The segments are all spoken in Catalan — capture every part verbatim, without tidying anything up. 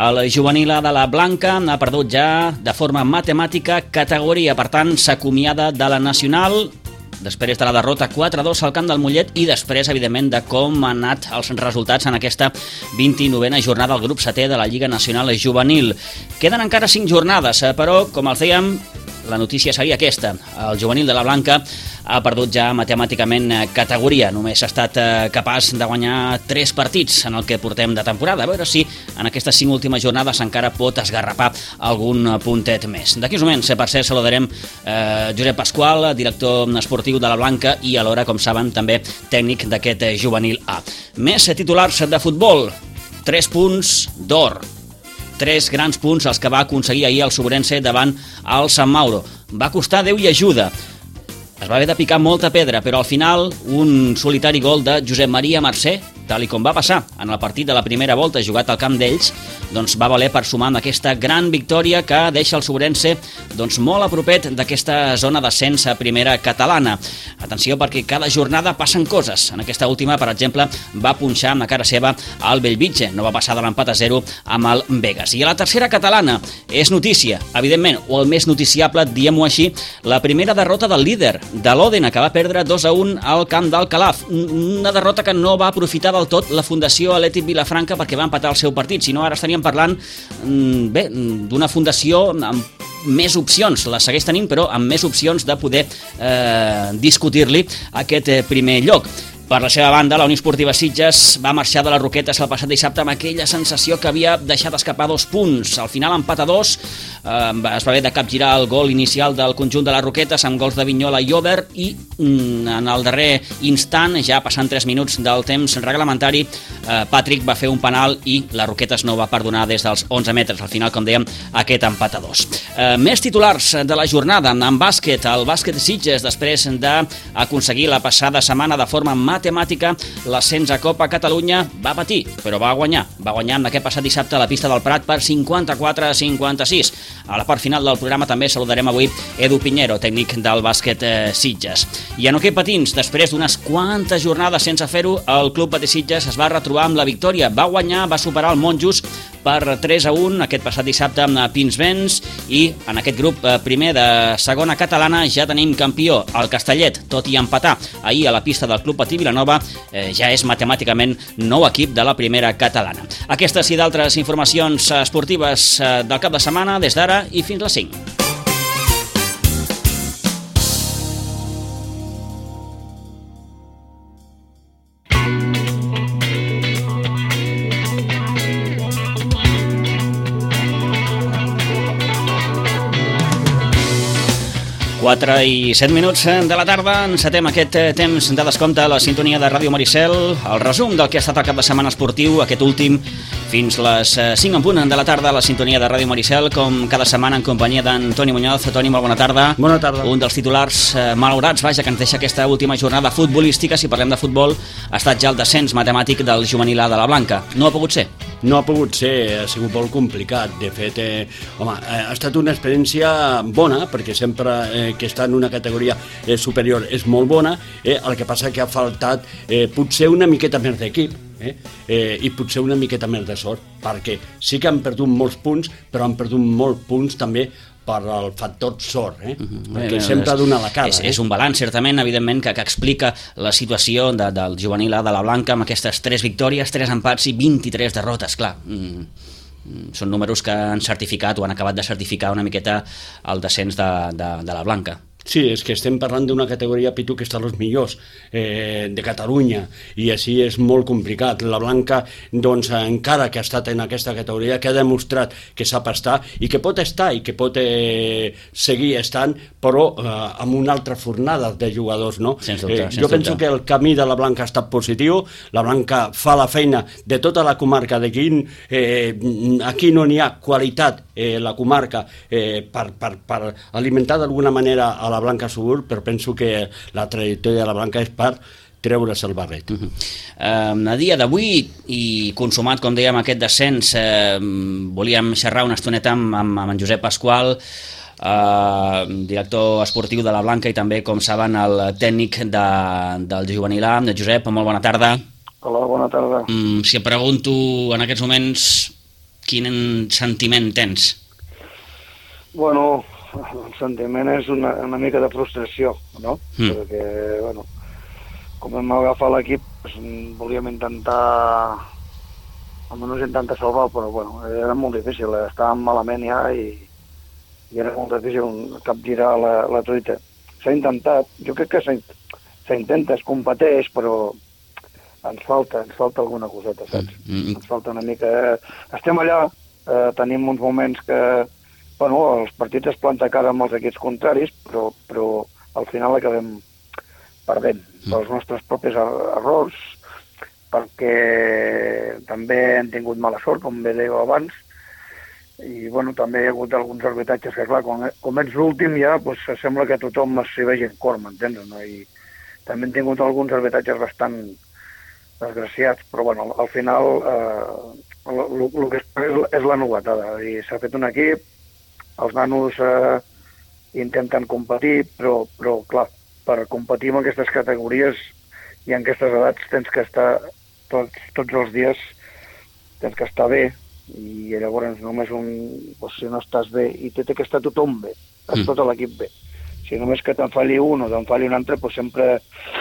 El juvenil A de la Blanca ha perdut ja de forma matemàtica categoria, per tant s'acomiada de la nacional després de la derrota quatre a dos al camp del Mollet i després, evidentment, de com han anat els resultats en aquesta vint-i-novena jornada del grup setè de la Lliga Nacional Juvenil. Queden encara cinc jornades, però, com els dèiem, la notícia seria aquesta. El juvenil de la Blanca ha perdut ja matemàticament categoria. Només ha estat capaç de guanyar tres partits en el que portem de temporada. A veure si en aquestes cinc últimes jornades encara pot esgarrapar algun puntet més. D'aquí uns moments, per cert, saludarem eh, Josep Pasqual, director esportiu de la Blanca i alhora, com saben, també tècnic d'aquest juvenil A. Més titulars de futbol. Tres punts d'or. Tres grans punts els que va aconseguir ahir el Sobrense davant el Sant Mauro. Va costar Déu i ajuda. Es va haver de picar molta pedra, però al final un solitari gol de Josep Maria Mercè, tal i com va passar en el partit de la primera volta jugat al camp d'ells, doncs va valer per sumar amb aquesta gran victòria que deixa el Sobrense doncs, molt a propet d'aquesta zona d'ascens a primera catalana. Atenció, perquè cada jornada passen coses. En aquesta última, per exemple, va punxar amb la cara seva al Bellvitge. No va passar de l'empat a zero amb el Vegas. I a la tercera catalana és notícia, evidentment, o el més noticiable, diguem-ho així, la primera derrota del líder, de l'Òdena, que va perdre dos a un al camp del Calaf. Una derrota que no va aprofitar del tot la Fundació Atlètic Vilafranca perquè va empatar el seu partit. Si no, ara estaríem parlant bé, d'una fundació amb més opcions, la segueix tenint, però amb més opcions de poder eh, discutir-li aquest eh, primer lloc. Per la seva banda, la Unió Esportiva Sitges va marxar de les Roquetes el passat dissabte amb aquella sensació que havia deixat escapar dos punts. Al final, empat a dos, eh, es va haver de capgirar el gol inicial del conjunt de les Roquetes amb gols de Vinyola i Ober i mm, en el darrer instant, ja passant tres minuts del temps reglamentari, eh, Patrick va fer un penal i les Roquetes no va perdonar des dels onze metres. Al final, com dèiem, aquest empat a dos. Eh, més titulars de la jornada en bàsquet. El bàsquet Sitges, després d'aconseguir la passada setmana de forma matemàtica l'ascens a Copa Catalunya, va patir, però va guanyar. Va guanyar en aquest passat dissabte a la pista del Prat per cinquanta-quatre a cinquanta-sis. A la part final del programa també saludarem avui Edu Piñero, tècnic del bàsquet eh, Sitges. I en hoquei patins, després d'unes quantes jornades sense fer-ho, el Club Patí Sitges es va retrobar amb la victòria. Va guanyar, va superar el Monjos per tres a un aquest passat dissabte amb Pinsbens i en aquest grup eh, primer de segona catalana ja tenim campió, el Castellet, tot i empatar ahir a la pista del Club Patí Vilanova, eh, ja és matemàticament nou equip de la primera catalana. Aquestes i d'altres informacions esportives eh, del cap de setmana des d'ara i fins les cinc. quatre i set minuts de la tarda, encetem aquest temps de descompte a la sintonia de Ràdio Maricel, el resum del que ha estat el cap de setmana esportiu, aquest últim, fins les cinc en punt de la tarda a la sintonia de Ràdio Maricel, com cada setmana en companyia d'en Toni Muñoz. Toni, molt bona tarda. Bona tarda. Un dels titulars eh, malaurats, vaja, que ens deixa aquesta última jornada futbolística, si parlem de futbol, ha estat ja el descens matemàtic del juvenil A de la Blanca. No ha pogut ser? No ha pogut ser, ha sigut molt complicat. De fet, eh, home, ha estat una experiència bona, perquè sempre eh, que està en una categoria eh, superior és molt bona, eh, el que passa que ha faltat eh, potser una miqueta més d'equip, eh, eh, i potser una miqueta més de sort, perquè sí que han perdut molts punts, però han perdut molts punts també per el factor sort, eh? Uh-huh. Perquè eh, sempre ha donat la cara. És, eh? és un balanç, certament, evidentment, que, que explica la situació de, del juvenil A de la Blanca amb aquestes tres victòries, tres empats i vint-i-tres derrotes, clar. Mm. Són números que han certificat o han acabat de certificar una miqueta el descens de, de, de la Blanca. Sí, és que estem parlant d'una categoria, Pitu, que està als millors eh, de Catalunya, i així és molt complicat. La Blanca, doncs, encara que ha estat en aquesta categoria, que ha demostrat que sap estar i que pot estar i que pot eh, seguir estant, però eh, amb una altra fornada de jugadors, no? Sens dubte, eh, sens jo dubte. penso que el camí de la Blanca ha estat positiu. La Blanca fa la feina de tota la comarca d'aquí. Eh, aquí no n'hi ha qualitat, eh, la comarca, eh, per, per, per alimentar d'alguna manera a la Blanca Subur, però penso que la trajectòria de la Blanca és per treure's el barret. Uh-huh. uh, a dia d'avui, i consumat, com dèiem, aquest descens, uh, volíem xerrar una estoneta amb, amb, amb en Josep Pasqual, uh, director esportiu de la Blanca i també, com saben, el tècnic de, del juvenil A. Josep, molt bona tarda. Hola, bona tarda. Um, si em pregunto en aquests moments Quin sentiment tens? Bueno, el sentiment és una, una mica de frustració, no? Mm. Perquè, bueno, com vam agafar l'equip, pues, volíem intentar, almenys intentar salvar, però bueno, era molt difícil, estàvem malament ja i, i era molt difícil capgirar la, la truita. S'ha intentat, jo crec que s'intenta, es competeix, però ens falta, ens falta alguna coseta, saps? Mm. Ens falta una mica... Estem allà, eh, tenim uns moments que, bueno, els partits es planta cara amb els equips contraris, però, però al final acabem perdent pels nostres propis errors, perquè també hem tingut mala sort, com bé dèieu abans, i bueno, també hi ha hagut alguns arbitratges que, clar, com, com ets l'últim ja, doncs sembla que tothom s'hi vegi en cor, m'entens? No? I també hem tingut alguns arbitratges bastant desgraciats, però bueno, al final eh, el que és, és la novetada, i s'ha fet un equip, els nanos eh, intenten competir, però, però clar, per competir en aquestes categories i en aquestes edats tens que estar tots, tots els dies, tens que estar bé, i llavors només un, doncs, si no estàs bé, i té que estar tothom bé, mm. tot l'equip bé. Si només que te'n falli un o te'n falli un altre, doncs sempre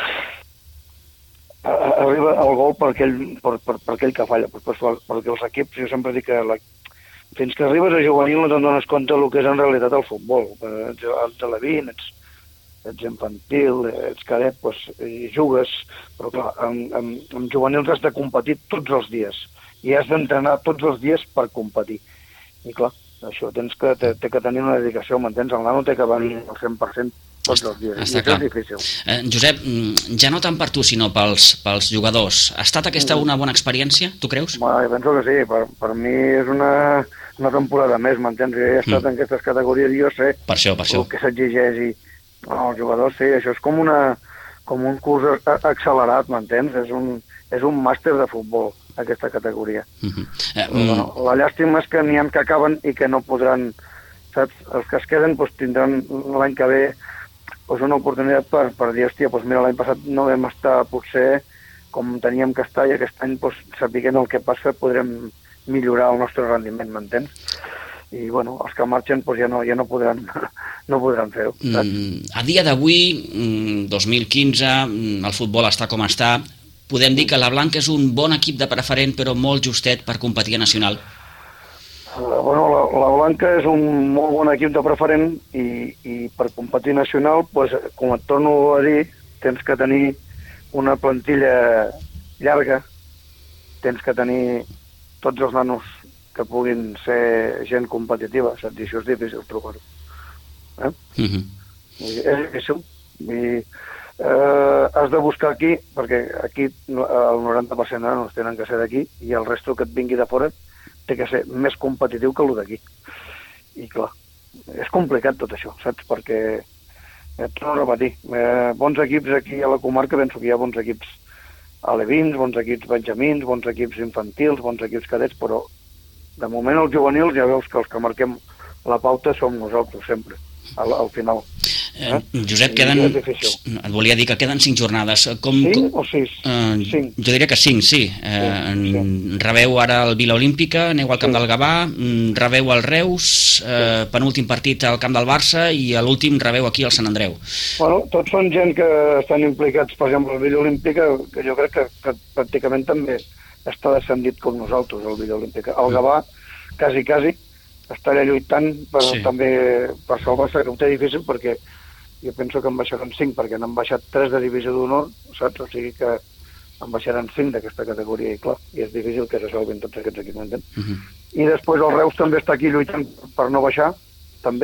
arriba el gol per aquell, per, per, per aquell que falla, per, per, perquè els equips, jo sempre dic que la, fins que arribes a juvenil no te'n dones compte del que és en realitat el futbol. Ets alevin, ets, ets infantil, ets cadet, doncs, i jugues, però clar, amb, amb, amb juvenils has de competir tots els dies, i has d'entrenar tots els dies per competir. I clar, això tens que, té, té que tenir una dedicació, m'entens? El nano té que venir al cent per cent tots els dies, està i clar. És difícil. Eh, Josep, ja no tant per tu, sinó pels, pels jugadors. Ha estat aquesta una bona experiència, tu creus? Bueno, jo penso que sí, per, per mi és una, una temporada més, m'entens? Jo he estat mm. en aquestes categories i jo sé per això, per això. el que s'exigeix, i no, els jugadors sí, això és com, una, com un curs accelerat, m'entens? És un, és un màster de futbol, aquesta categoria. Mm-hmm. eh, Però, bueno, la llàstima és que n'hi ha que acaben i que no podran, saps? Els que es queden doncs, tindran l'any que ve doncs, una oportunitat per, per dir, hòstia, doncs, mira, l'any passat no vam estar potser com teníem que estar, i aquest any, doncs, sapiguent el que passa, podrem millorar el nostre rendiment, m'entens? I, bueno, els que marxen doncs, ja no, ja no podran, no podran fer-ho. Mm, a dia d'avui, dos mil quinze, el futbol està com està. Podem dir que la Blanca és un bon equip de preferent, però molt justet per competir a nacional? Bueno, la, la Blanca és un molt bon equip de preferent, i, i per competir nacional, doncs, com et torno a dir, tens que tenir una plantilla llarga, tens que tenir tots els nanos que puguin ser gent competitiva, saps? I això és difícil trobar-ho. Eh? Mm-hmm. És difícil. I eh, has de buscar aquí, perquè aquí el noranta per cent de nanos tenen que ser d'aquí, i el resto que et vingui de fora té que ser més competitiu que el d'aquí. I clar, és complicat tot això, saps? Perquè, et torno a repetir, eh, bons equips aquí a la comarca, penso que hi ha bons equips alevins, bons equips benjamins, bons equips infantils, bons equips cadets, però de moment els juvenils ja veus que els que marquem la pauta som nosaltres sempre, al, al final. Eh? Josep, queden... et volia dir que queden cinc jornades. Com, cinc o sis? Eh, cinc. Jo diria que cinc, sí. Eh, sí, sí. Rebeu ara el Vila Olímpica, aneu al camp sí. del Gavà, rebeu el Reus, eh, sí. penúltim partit al camp del Barça, i a l'últim rebeu aquí al Sant Andreu. Bueno, tots són gent que estan implicats, per exemple, el Vila Olímpica, que jo crec que, que pràcticament també està descendit com nosaltres, el Vila Olímpica. El Gavà, quasi, quasi, està allà lluitant per, sí. també per salvar-se, que ho té difícil, perquè jo penso que en baixaran cinc, perquè n'han baixat tres de divisió d'honor, saps? O sigui que en baixaran cinc d'aquesta categoria, i clar, i és difícil que se salvin tots aquests equips, m'entens? Uh-huh. I després el Reus també està aquí lluitant per no baixar, també,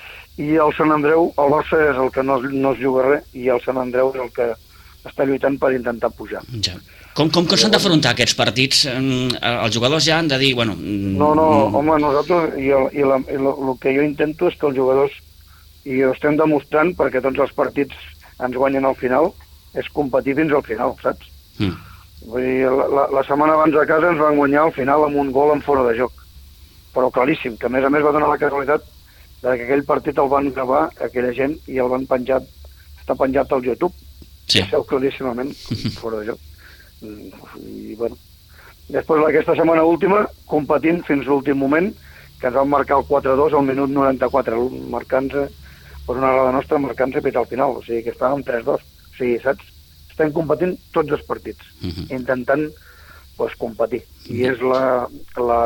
i el Sant Andreu, el Barça és el que no, no es juga res, i el Sant Andreu és el que està lluitant per intentar pujar. Ja. Com, com que s'han d'afrontar aquests partits? Els jugadors ja han de dir, bueno... No, no, home, nosaltres, i, el, i, la, i el, el que jo intento és que els jugadors, i ho estem demostrant, perquè tots els partits ens guanyen al final, és competir fins al final, saps? Mm. Vull dir, la, la, la setmana abans a casa ens van guanyar al final amb un gol en fora de joc, però claríssim, que a més a més va donar la casualitat de que aquell partit el van gravar aquella gent i el van penjat, està penjat al YouTube, sí. Que seu claríssimament fora de joc. I bueno, Després, aquesta setmana última, competint fins l'últim moment, que ens van marcar el quatre dos al minut noranta-quatre, marcant-se, per una errada nostra, marcant-se pit al final, o sigui que estàvem tres dos. O sigui, saps? Estem competint tots els partits, uh-huh. intentant pues, competir. I és la, la,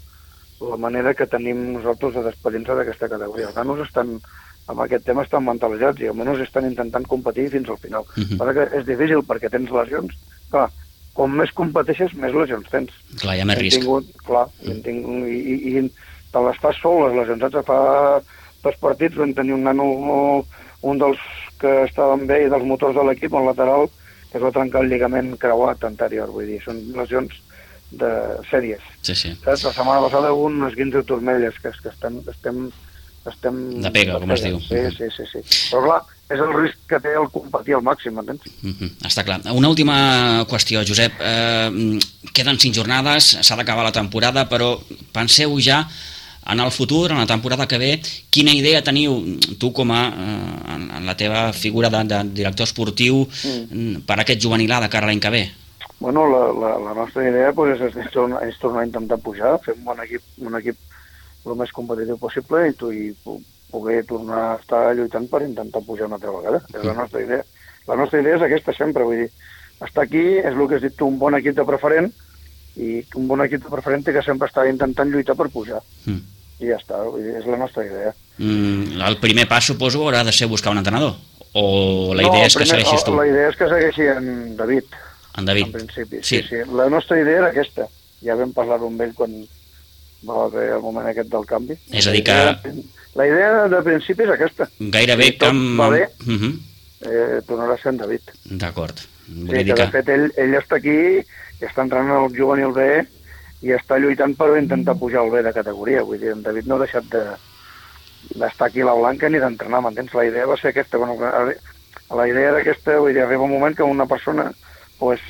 la manera que tenim nosaltres de despedir-nos d'aquesta categoria. Els nanos estan, amb aquest tema estan mentalitzats i almenys estan intentant competir fins al final. Uh-huh. Però que és difícil perquè tens lesions. Clar, com més competeixes, més lesions tens. Clar, hi ha més hem risc. Tingut, clar, uh-huh. hem tingut, i, i, i te les fas sol, les lesions. Saps? Fa dos partits vam tenir un nano, un dels que estaven bé i dels motors de l'equip, el lateral, que es va trencar el lligament creuat anterior. Vull dir, són lesions de sèries. Sí, sí. Saps? La setmana passada un esguinç de turmelles, que, que estem, estem, estem... De pega, com es diu. Sí, sí, sí, sí. Però clar, és el risc que té el competir al màxim, m'entens? Uh-huh. Està clar. Una última qüestió, Josep. Eh, queden cinc jornades, s'ha d'acabar la temporada, però penseu ja en el futur, en la temporada que ve, quina idea teniu tu com a, eh, en la teva figura de, de director esportiu mm. per a aquest juvenilà de cara a l'any que ve? Bueno, la, la, la nostra idea pues, és, és, tornar, és tornar a intentar pujar, fer un bon equip, un equip el més competitiu possible i, tu, i poder tornar a estar lluitant per intentar pujar una altra vegada. És la nostra idea. La nostra idea és aquesta sempre, vull dir, estar aquí és el que has dit tu, un bon equip de preferent, i un bon equip de preferent que sempre està intentant lluitar per pujar. Mm. I ja està, vull dir, és la nostra idea. Mm, el primer pas, suposo, haurà de ser buscar un entrenador? O la idea no, és que primer, segueixis tu? La idea és que segueixi en David. En David? En principi, sí. sí, sí. La nostra idea era aquesta. Ja vam parlar-ho amb ell quan va haver el moment aquest del canvi. És a dir que... La idea de principi és aquesta. Gairebé que... Si tot va bé, uh-huh. eh, tornarà a ser en David. D'acord. Sí, que de fet ell, ell està aquí i està entrant al juvenil B i està lluitant per intentar pujar al B de categoria. Vull dir, en David no ha deixat de d'estar aquí a la Blanca ni d'entrenar, m'entens? La idea va ser aquesta. Bueno, la idea era aquesta, vull dir, arriba un moment que una persona pues,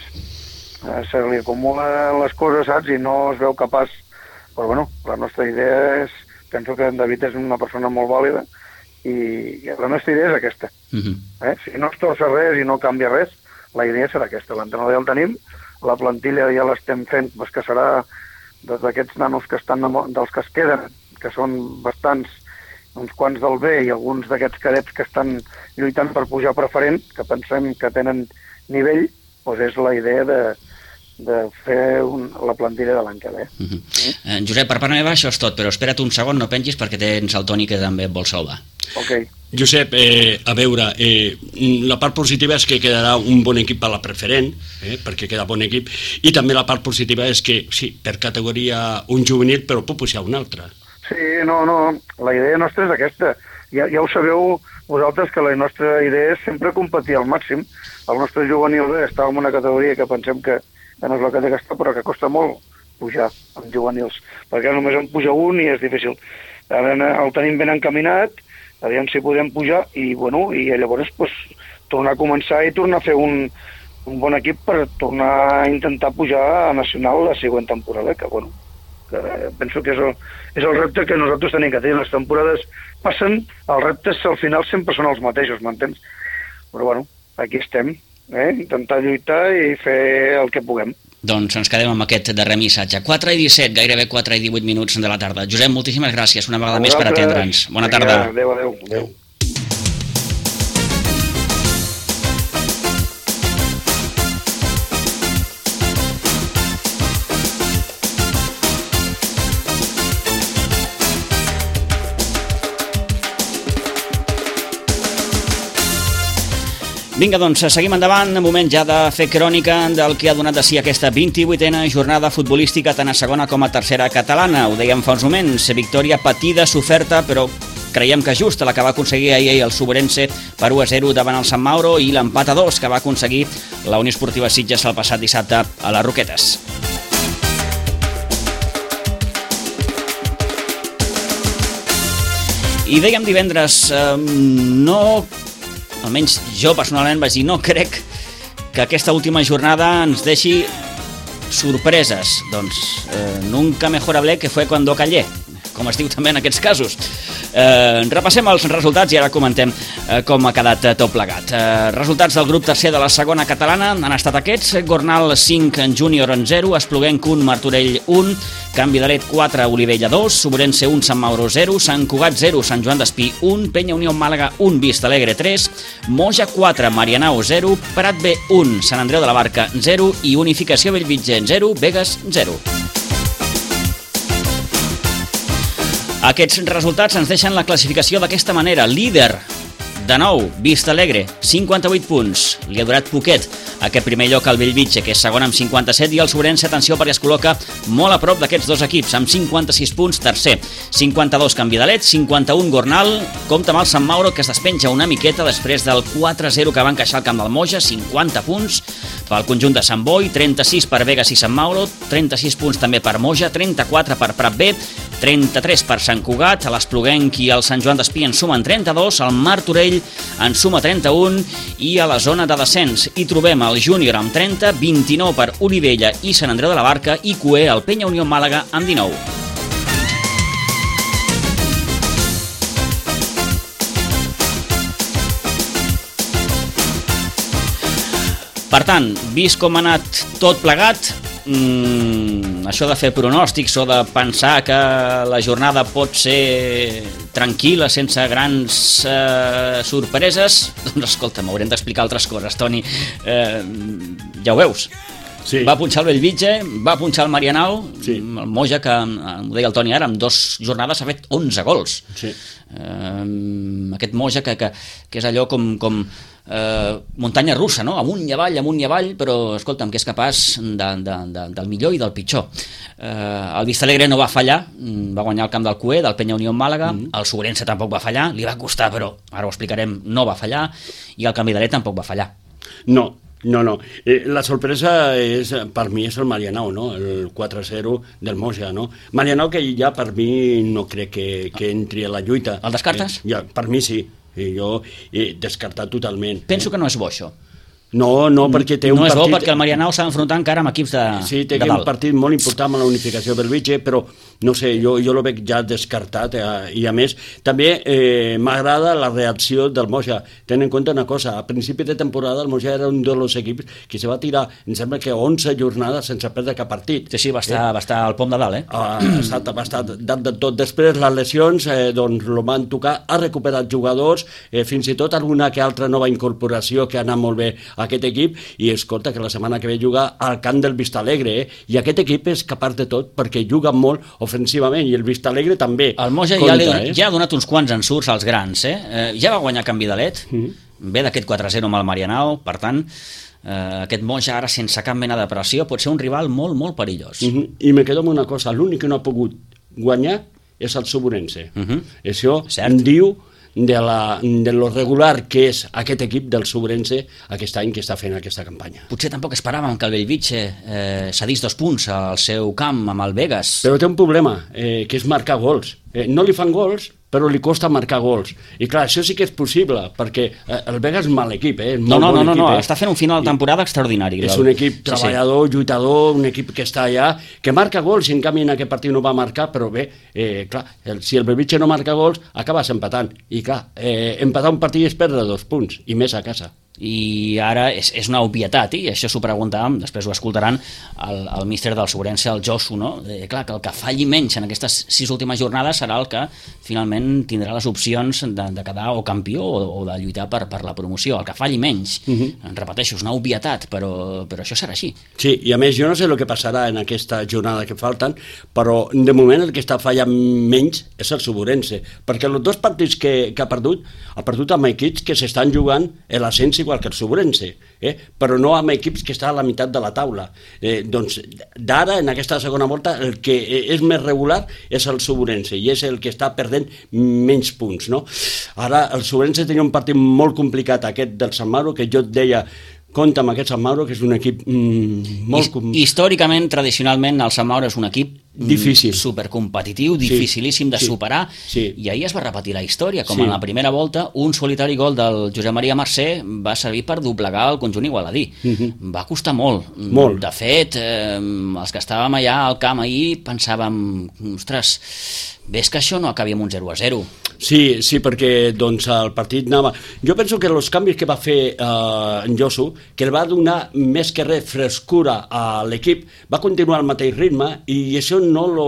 se li acumulen les coses, saps? I no es veu capaç. Però bueno, la nostra idea és, penso que en David és una persona molt vàlida i la nostra idea és aquesta. Uh-huh. eh? Si no es torça res i no canvia res, la idea serà aquesta. L'entrenador ja el tenim, la plantilla ja l'estem fent, pues, que serà d'aquests nanos que estan, dels que es queden, que són bastants, uns quants del B i alguns d'aquests cadets que estan lluitant per pujar preferent, que pensem que tenen nivell, doncs és la idea de, de fer un, la plantilla de l'any que ve. Uh-huh. mm? eh, Josep, per part meva això és tot, però espera't un segon, no pengis perquè tens el Toni que també et vol salvar. Ok. Josep, eh, a veure, eh, la part positiva és que quedarà un bon equip a la preferent, eh, perquè queda bon equip, i també la part positiva és que, sí, per categoria un juvenil, però pot pujar un altre. Sí, no, no, la idea nostra és aquesta. Ja, ja ho sabeu vosaltres que la nostra idea és sempre competir al màxim. El nostre juvenil bé està en una categoria que pensem que ja no és la que té que està, però que costa molt pujar amb juvenils, perquè només en puja un i és difícil. Ara el tenim ben encaminat, aviam si podem pujar, i bueno, i llavors pues, tornar a començar i tornar a fer un, un bon equip per tornar a intentar pujar a Nacional la següent temporada, que bueno, que penso que és el, és el repte que nosaltres tenim que tenir. Les temporades passen, els reptes al final sempre són els mateixos, m'entens? Però bueno, aquí estem, eh? Intentar lluitar i fer el que puguem. Doncs ens quedem amb aquest darrer missatge. quatre i disset, gairebé quatre i divuit minuts de la tarda. Josep, moltíssimes gràcies una vegada més per atendre'ns. Bona tarda. Adéu, adéu, adéu. Vinga, doncs, seguim endavant, moment ja de fer crònica del que ha donat de si aquesta vint-i-vuitena jornada futbolística tant a segona com a tercera catalana. Ho dèiem fa uns moments, victòria patida, soferta, però creiem que justa la que va aconseguir ahir el Soberense per u a zero davant el Sant Mauro i l'empat a dos que va aconseguir la Unió Esportiva Sitges el passat dissabte a les Roquetes. I dèiem divendres, eh, no... almenys jo personalment vaig dir no crec que aquesta última jornada ens deixi sorpreses. Doncs eh, nunca mejor hablé que fue cuando callé, com es diu també en aquests casos. Eh, repassem els resultats i ara comentem eh, com ha quedat eh, tot plegat. Eh, resultats del grup tercer de la segona catalana han estat aquests: Gornal cinc, Júnior zero, Espluguenc un, Martorell un, Can Vidalet quatre, Olivella dos, Sobrense un, Sant Mauro zero, Sant Cugat zero, Sant Joan d'Espí un, Penya Unió Màlaga un, Vista Alegre tres, Moja quatre, Marianao zero, Prat B un, Sant Andreu de la Barca zero i Unificació Bellvitge zero, Begues zero. Aquests resultats ens deixen la classificació d'aquesta manera. Líder, de nou, Vista Alegre, cinquanta-vuit punts. Li ha durat poquet aquest primer lloc al Bellvitge, que és segon amb cinquanta-set, i el Sobrense, atenció, perquè es col·loca molt a prop d'aquests dos equips, amb cinquanta-sis punts, tercer. cinquanta-dos Can Vidalet, cinquanta-un Gornal, compta amb el Sant Mauro, que es despenja una miqueta després del quatre zero que va encaixar al camp del Moja, cinquanta punts pel conjunt de Sant Boi, trenta-sis per Begues i Sant Mauro, trenta-sis punts també per Moja, trenta-quatre per Prat B, trenta-tres per Sant Cugat, l'Espluguenc i el Sant Joan d'Espí en sumen trenta-dos, el Martorell en suma trenta-un, i a la zona de descens hi trobem el Júnior amb trenta, vint-i-nou per Olivella i Sant Andreu de la Barca, i cuer el Penya Unió Màlaga amb dinou. Per tant, vist com ha anat tot plegat, mmm, això de fer pronòstics o de pensar que la jornada pot ser tranquil·la, sense grans eh, sorpreses, doncs escolta, m'haurem d'explicar altres coses, Toni. Eh, ja ho veus. Sí. Va punxar el Bellvitge, va punxar el Marianao, sí. El Moja, que ho deia el Toni ara, amb dues jornades ha fet onze gols. Sí. Eh, aquest Moja que, que, que és allò com... com Eh, muntanya russa, no? Amunt i avall, amunt i avall, però escolta'm, que és capaç de, de, de, del millor i del pitjor. Eh, el Vista Alegre no va fallar, va guanyar el camp del Cuer, del Penya Unió Màlaga, mm-hmm. El Sobrense tampoc va fallar, li va costar, però ara ho explicarem, no va fallar, i el Can Vidalet tampoc va fallar. No, no, no. Eh, la sorpresa és, per mi és el Marianao, no? El quatre zero del Moja, no? Marianao, que ja per mi no crec que, que entri a la lluita. El descartes? Eh, ja, per mi sí. I jo he descartat totalment. Penso eh? que no és bo, això. No, no, perquè té un no partit... No és bo, perquè el Marianao s'ha d'enfrontar encara amb equips de, sí, té de dalt. Un partit molt important amb la unificació del Bellvitge, però no sé, jo, jo lo veig ja descartat, eh, i a més també eh, m'agrada la reacció del Moja. Ten en compte una cosa, a principi de temporada el Moja era un dels equips que se va tirar, em sembla que onze jornades sense perdre cap partit. Sí, sí, va estar, eh? va estar al pom de dalt, eh? Ah, ha estat, va estar dalt de tot. Després les lesions, eh, doncs lo van tocar, ha recuperat jugadors, eh, fins i tot alguna que altra nova incorporació que ha anat molt bé a aquest equip, i escolta, que la setmana que ve jugar al camp del Vista Alegre, eh? I aquest equip és capaç de tot, perquè juga molt ofensivament, i el Vista Alegre també. El Moja compta, ja, li, eh? ja ha donat uns quants ensurts als grans, eh? eh ja va guanyar Can Vidalet, mm-hmm. ve d'aquest quatre zero amb el Marianao, per tant, eh, aquest Moja ara sense cap mena de pressió pot ser un rival molt, molt perillós. Mm-hmm. I me quedo amb una cosa, l'únic que no ha pogut guanyar és el Sobrense. Mm-hmm. Això Cert. em diu de, la, de lo regular que és aquest equip del Sobrense aquest any que està fent aquesta campanya. Potser tampoc esperàvem que el Bellvitge eh, cedís dos punts al seu camp amb el Begues. Però té un problema, eh, que és marcar gols. Eh, no li fan gols, però li costa marcar gols. I clar, això sí que és possible, perquè eh, el Begues és mal equip, eh? No, no, bon no, no, equip, no, eh? està fent un final de temporada extraordinari. És un equip treballador, sí, sí. lluitador, un equip que està allà, que marca gols, i en canvi en aquest partit no va marcar, però bé, eh, clar, el, si el Bellvitge no marca gols, acabes empatant. I clar, eh, empatar un partit és perdre dos punts, i més a casa. I ara és, és una obvietat, i això s'ho preguntàvem, després ho escoltaran el, el míster del Sobrense, el Josu, no? Eh, clar, que el que falli menys en aquestes sis últimes jornades serà el que finalment tindrà les opcions de, de quedar o campió o, o de lluitar per, per la promoció, el que falli menys. Uh-huh. Repeteixo, és una obvietat, però, però això serà així. Sí, i a més jo no sé el que passarà en aquesta jornada que falten, però de moment el que està fallant menys és el Sobrense, perquè els dos partits que, que ha perdut, ha perdut amb equips que s'estan jugant l'ascens igual que el Sobrense, eh? però no amb equips que estan a la meitat de la taula. Eh, doncs d'ara, en aquesta segona volta, el que és més regular és el Sobrense, i és el que està perdent menys punts, no? Ara, el Sobrense tenia un partit molt complicat, aquest del Sant Mauro, que jo et deia, compta amb aquest Sant Mauro, que és un equip mm, molt... Històricament, tradicionalment, el Sant Mauro és un equip difícil, supercompetitiu, dificilíssim sí, de superar, sí, sí. I ahir es va repetir la història, com sí. en la primera volta un solitari gol del Josep Maria Mercè va servir per doblegar el conjunt igualadí. Uh-huh. Va costar molt. molt. De fet, eh, els que estàvem allà al camp ahir pensàvem, ostres, ves que això no acabi amb un zero a zero. Sí, sí, perquè doncs, el partit anava... Jo penso que els canvis que va fer eh, en Josu, que el va donar més que res frescura a l'equip, va continuar al mateix ritme i això no lo,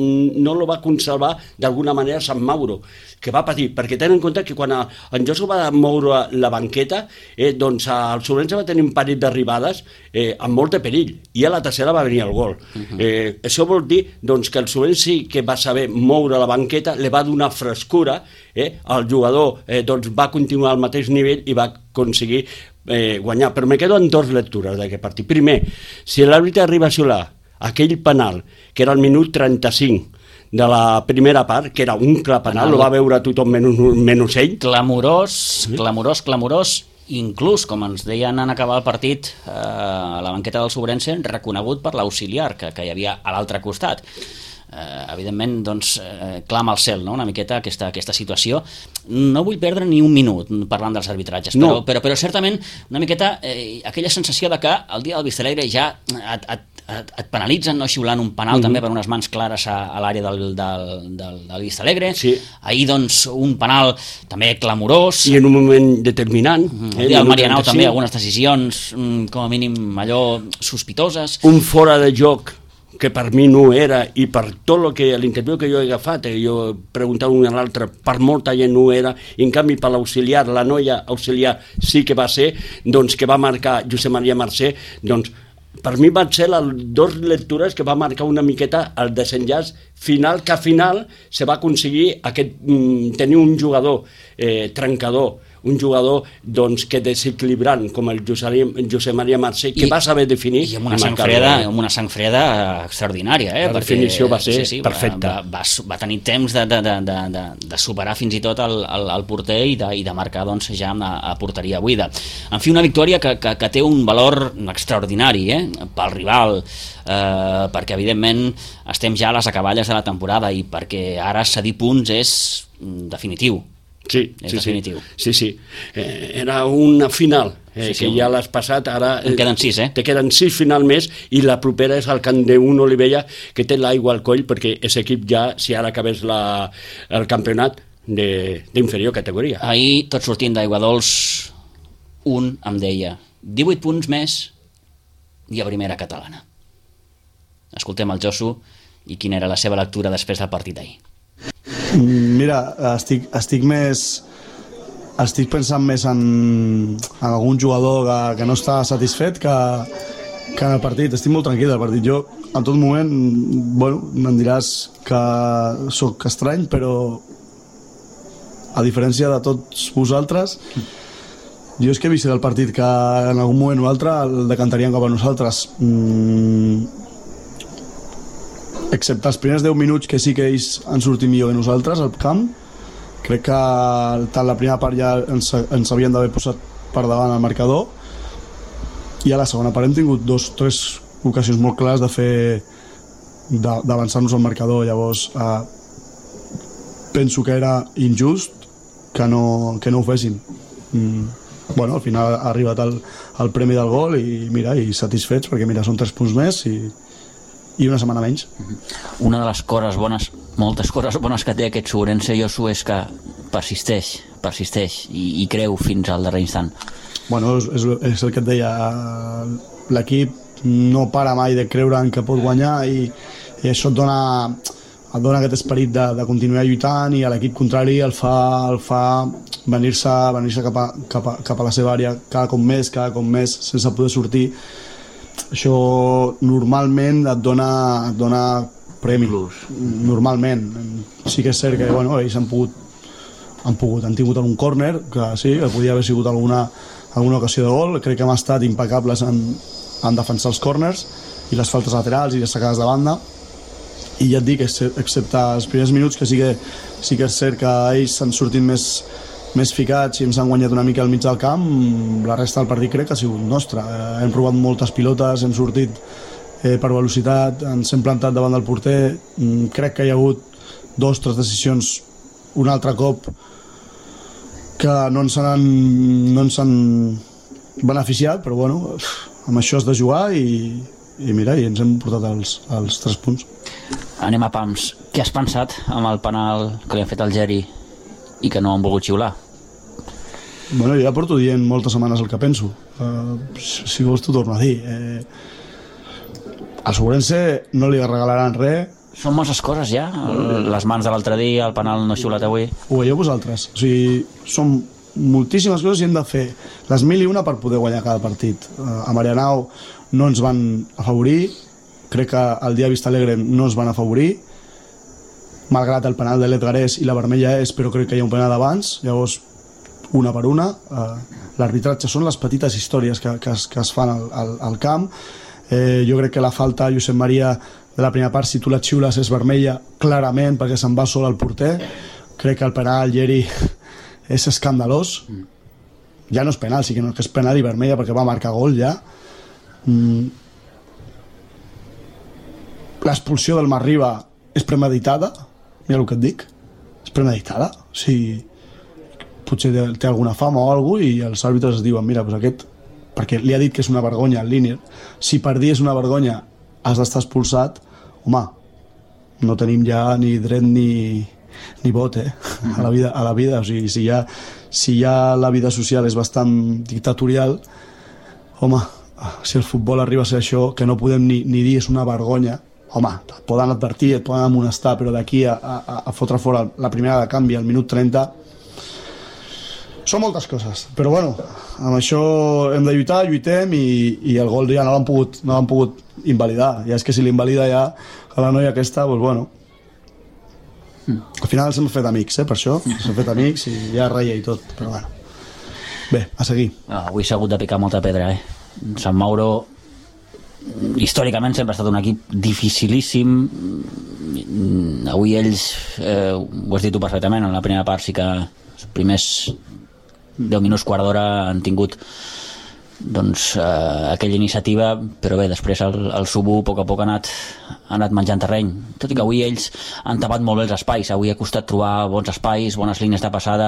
no lo va conservar d'alguna manera Sant Mauro, que va patir, perquè tenen en compte que quan en Josu va moure la banqueta, eh, doncs el Sobrense va tenir un parell d'arribades eh, amb molt de perill, i a la tercera va venir el gol. Uh-huh. eh, això vol dir doncs, que el Sobrense que va saber moure la banqueta, li va donar frescura. Eh, el jugador eh, doncs va continuar al mateix nivell i va aconseguir eh, guanyar, però me quedo en dues lectures d'aquest partit. Primer, si l'àrbitre arriba a xiular aquell penal que era al minut trenta-cinc de la primera part, que era un clar penal, penal. Lo va veure tothom menys, menys ell, clamorós, clamorós, clamorós, inclús, com ens deien en acabar el partit, eh, a la banqueta del Sobrense, reconegut per l'auxiliar que, que hi havia a l'altre costat. Eh, evidentment doncs, eh, clama al cel, no? Una miqueta aquesta, aquesta situació. No vull perdre ni un minut parlant dels arbitratges, no. però, però, però certament una miqueta eh, aquella sensació de que el dia del Vistalegre ja et, et, et, et penalitzen, no xiulant un penal mm-hmm. també per unes mans clares a, a l'àrea del, del, del, del Vistalegre. Sí. Ahir doncs un penal també clamorós i en un moment determinant. Mm-hmm. eh, el Marianao també algunes decisions com a mínim allò sospitoses, un fora de joc que per mi no era, i per tot el que l'interviu que jo he agafat, eh, jo preguntava un a l'altre, per molta gent no era, i en canvi per l'auxiliar, la noia auxiliar sí que va ser, doncs que va marcar Josep Maria Mercè, doncs per mi van ser les dues lectures que va marcar una miqueta el desenllaç final, que al final se va aconseguir aquest, mm, tenir un jugador eh, trencador, un jugador doncs, que desequilibrant com el Josep Maria Mercè, que I, va saber definir i amb una sang freda, amb una sang freda extraordinària, eh? La perquè, definició va ser sí, sí, perfecta, va, va, va tenir temps de, de, de, de, de superar fins i tot el, el, el porter i de, i de marcar doncs, ja a, a porteria buida. En fi, una victòria que, que, que té un valor extraordinari eh? pel rival, eh, perquè evidentment estem ja a les acaballes de la temporada i perquè ara cedir punts és definitiu. Sí, és sí, definitiu. Sí, sí. Eh, era una final eh, sí, sí, que ja l'has passat, ara... En queden sis, eh? Te queden sis final més i la propera és el Camp de un Olivella, que té l'aigua al coll, perquè és equip ja, si ara acabés la, el campionat d'inferior categoria. Ahir, tot sortint d'Aigua Dols, un em deia divuit punts més i a primera catalana. Escoltem el Josu i quina era la seva lectura després del partit d'ahir. Mira, estic, estic més estic pensant més en, en algun jugador que, que no està satisfet que, que en el partit. Estic molt tranquil del partit. Jo en tot moment, bueno, me'n diràs que sóc estrany, però a diferència de tots vosaltres, jo és que he vist el partit que en algun moment o altre el decantarien cap a nosaltres. Mm, excepte els primers deu minuts que sí que ells han sortit millor que nosaltres al camp, crec que tant la primera part ja ens, ens havien d'haver posat per davant el marcador, i a la segona part hem tingut dos o tres ocasions molt clares de fer d'avançar-nos al marcador. Llavors eh, penso que era injust que no, que no ho fessin. mm, bueno, al final ha arribat el, el premi del gol i mira, i satisfets perquè mira, són tres punts més i i una setmana menys. Una de les coses bones, moltes coses bones que té aquest Sobrense, Josu, és que persisteix, persisteix i, i creu fins al darrer instant. Bueno, és, és, és el que et deia, l'equip no para mai de creure en que pot guanyar i, i això et dona, et dona aquest esperit de, de continuar lluitant, i a l'equip contrari el fa, el fa venir-se venir cap, a, cap, a, cap a la seva àrea cada cop més, cada cop més, sense poder sortir. Això normalment et dona, et dona premi. Plus. Normalment. Sí que és cert que bueno, ells han pogut, han pogut, han tingut algun córner, que sí, que podia haver sigut alguna, alguna ocasió de gol. Crec que hem estat impecables en, en defensar els córners i les faltes laterals i les sacades de banda. I ja et dic, excepte els primers minuts, que sí que, sí que és cert que ells s'han sortit més, més ficats i ens han guanyat una mica al mig del camp, la resta del partit crec que ha sigut nostre. Eh, hem provat moltes pilotes, hem sortit eh, per velocitat, ens hem plantat davant del porter. Mm, crec que hi ha hagut dos o tres decisions un altre cop que no ens han, no ens han beneficiat, però bueno, amb això has de jugar i, i mira, i ens hem portat els, els tres punts. Anem a pams. Què has pensat amb el penal que li han fet al Geri i que no han volgut xiular. Bueno, ja porto dient moltes setmanes el que penso. Uh, si vols t'ho torno a dir. Eh, al Sobrense no li regalaran res. Són moltes coses ja, les mans de l'altre dia, el penal no xiulat avui. Ho veieu vosaltres? O sigui, són moltíssimes coses i hem de fer les mil i una per poder guanyar cada partit. Uh, a Marianao no ens van afavorir, crec que el dia Vista Alegre no ens van afavorir, malgrat el penal de l'Edgarès i la vermella és, però crec que hi ha un penal abans, llavors una per una. Uh, l'arbitratge són les petites històries que, que, es, que es fan al, al, al camp. Eh, jo crec que la falta a Josep Maria de la primera part, si tu la xiules, és vermella clarament perquè se'n va sol al porter. Crec que el penal al Lleri és escandalós. Ja no és penal, sí que no, que és penal i vermella perquè va marcar gol ja. Mm. L'expulsió del Marriba és premeditada, mira el que et dic, és premeditada. O sigui, potser té alguna fama o alguna cosa i els àrbitres es diuen, mira, doncs aquest, perquè li ha dit que és una vergonya al línia, si per dir és una vergonya has d'estar expulsat, home, no tenim ja ni dret ni, ni vot, eh? A la vida, a la vida. O sigui, si ja, si ja la vida social és bastant dictatorial, home, si el futbol arriba a ser això, que no podem ni, ni dir és una vergonya, home, et poden advertir, et poden amonestar, però d'aquí a, a, a fotre fora la primera de canvi al minut trenta, són moltes coses, però bueno, amb això hem de lluitar, lluitem i, i el gol ja no l'han pogut, no l'han pogut invalidar. Ja és que si l'invalida ja a la noia aquesta, doncs bueno, al final s'han fet amics, eh, per això, s'han fet amics i ja reia i tot, però bueno. Bé, a seguir. Ah, avui s'ha hagut de picar molta pedra, eh? Sant Mauro històricament sempre ha estat un equip dificilíssim. Avui ells, eh, ho has dit tu perfectament, en la primera part sí que els primers deu minuts, quart d'hora han tingut doncs eh, aquella iniciativa, però bé, després el, el Subu a poc a poc ha anat, ha anat menjant terreny, tot i que avui ells han tapat molt bé els espais, avui ha costat trobar bons espais, bones línies de passada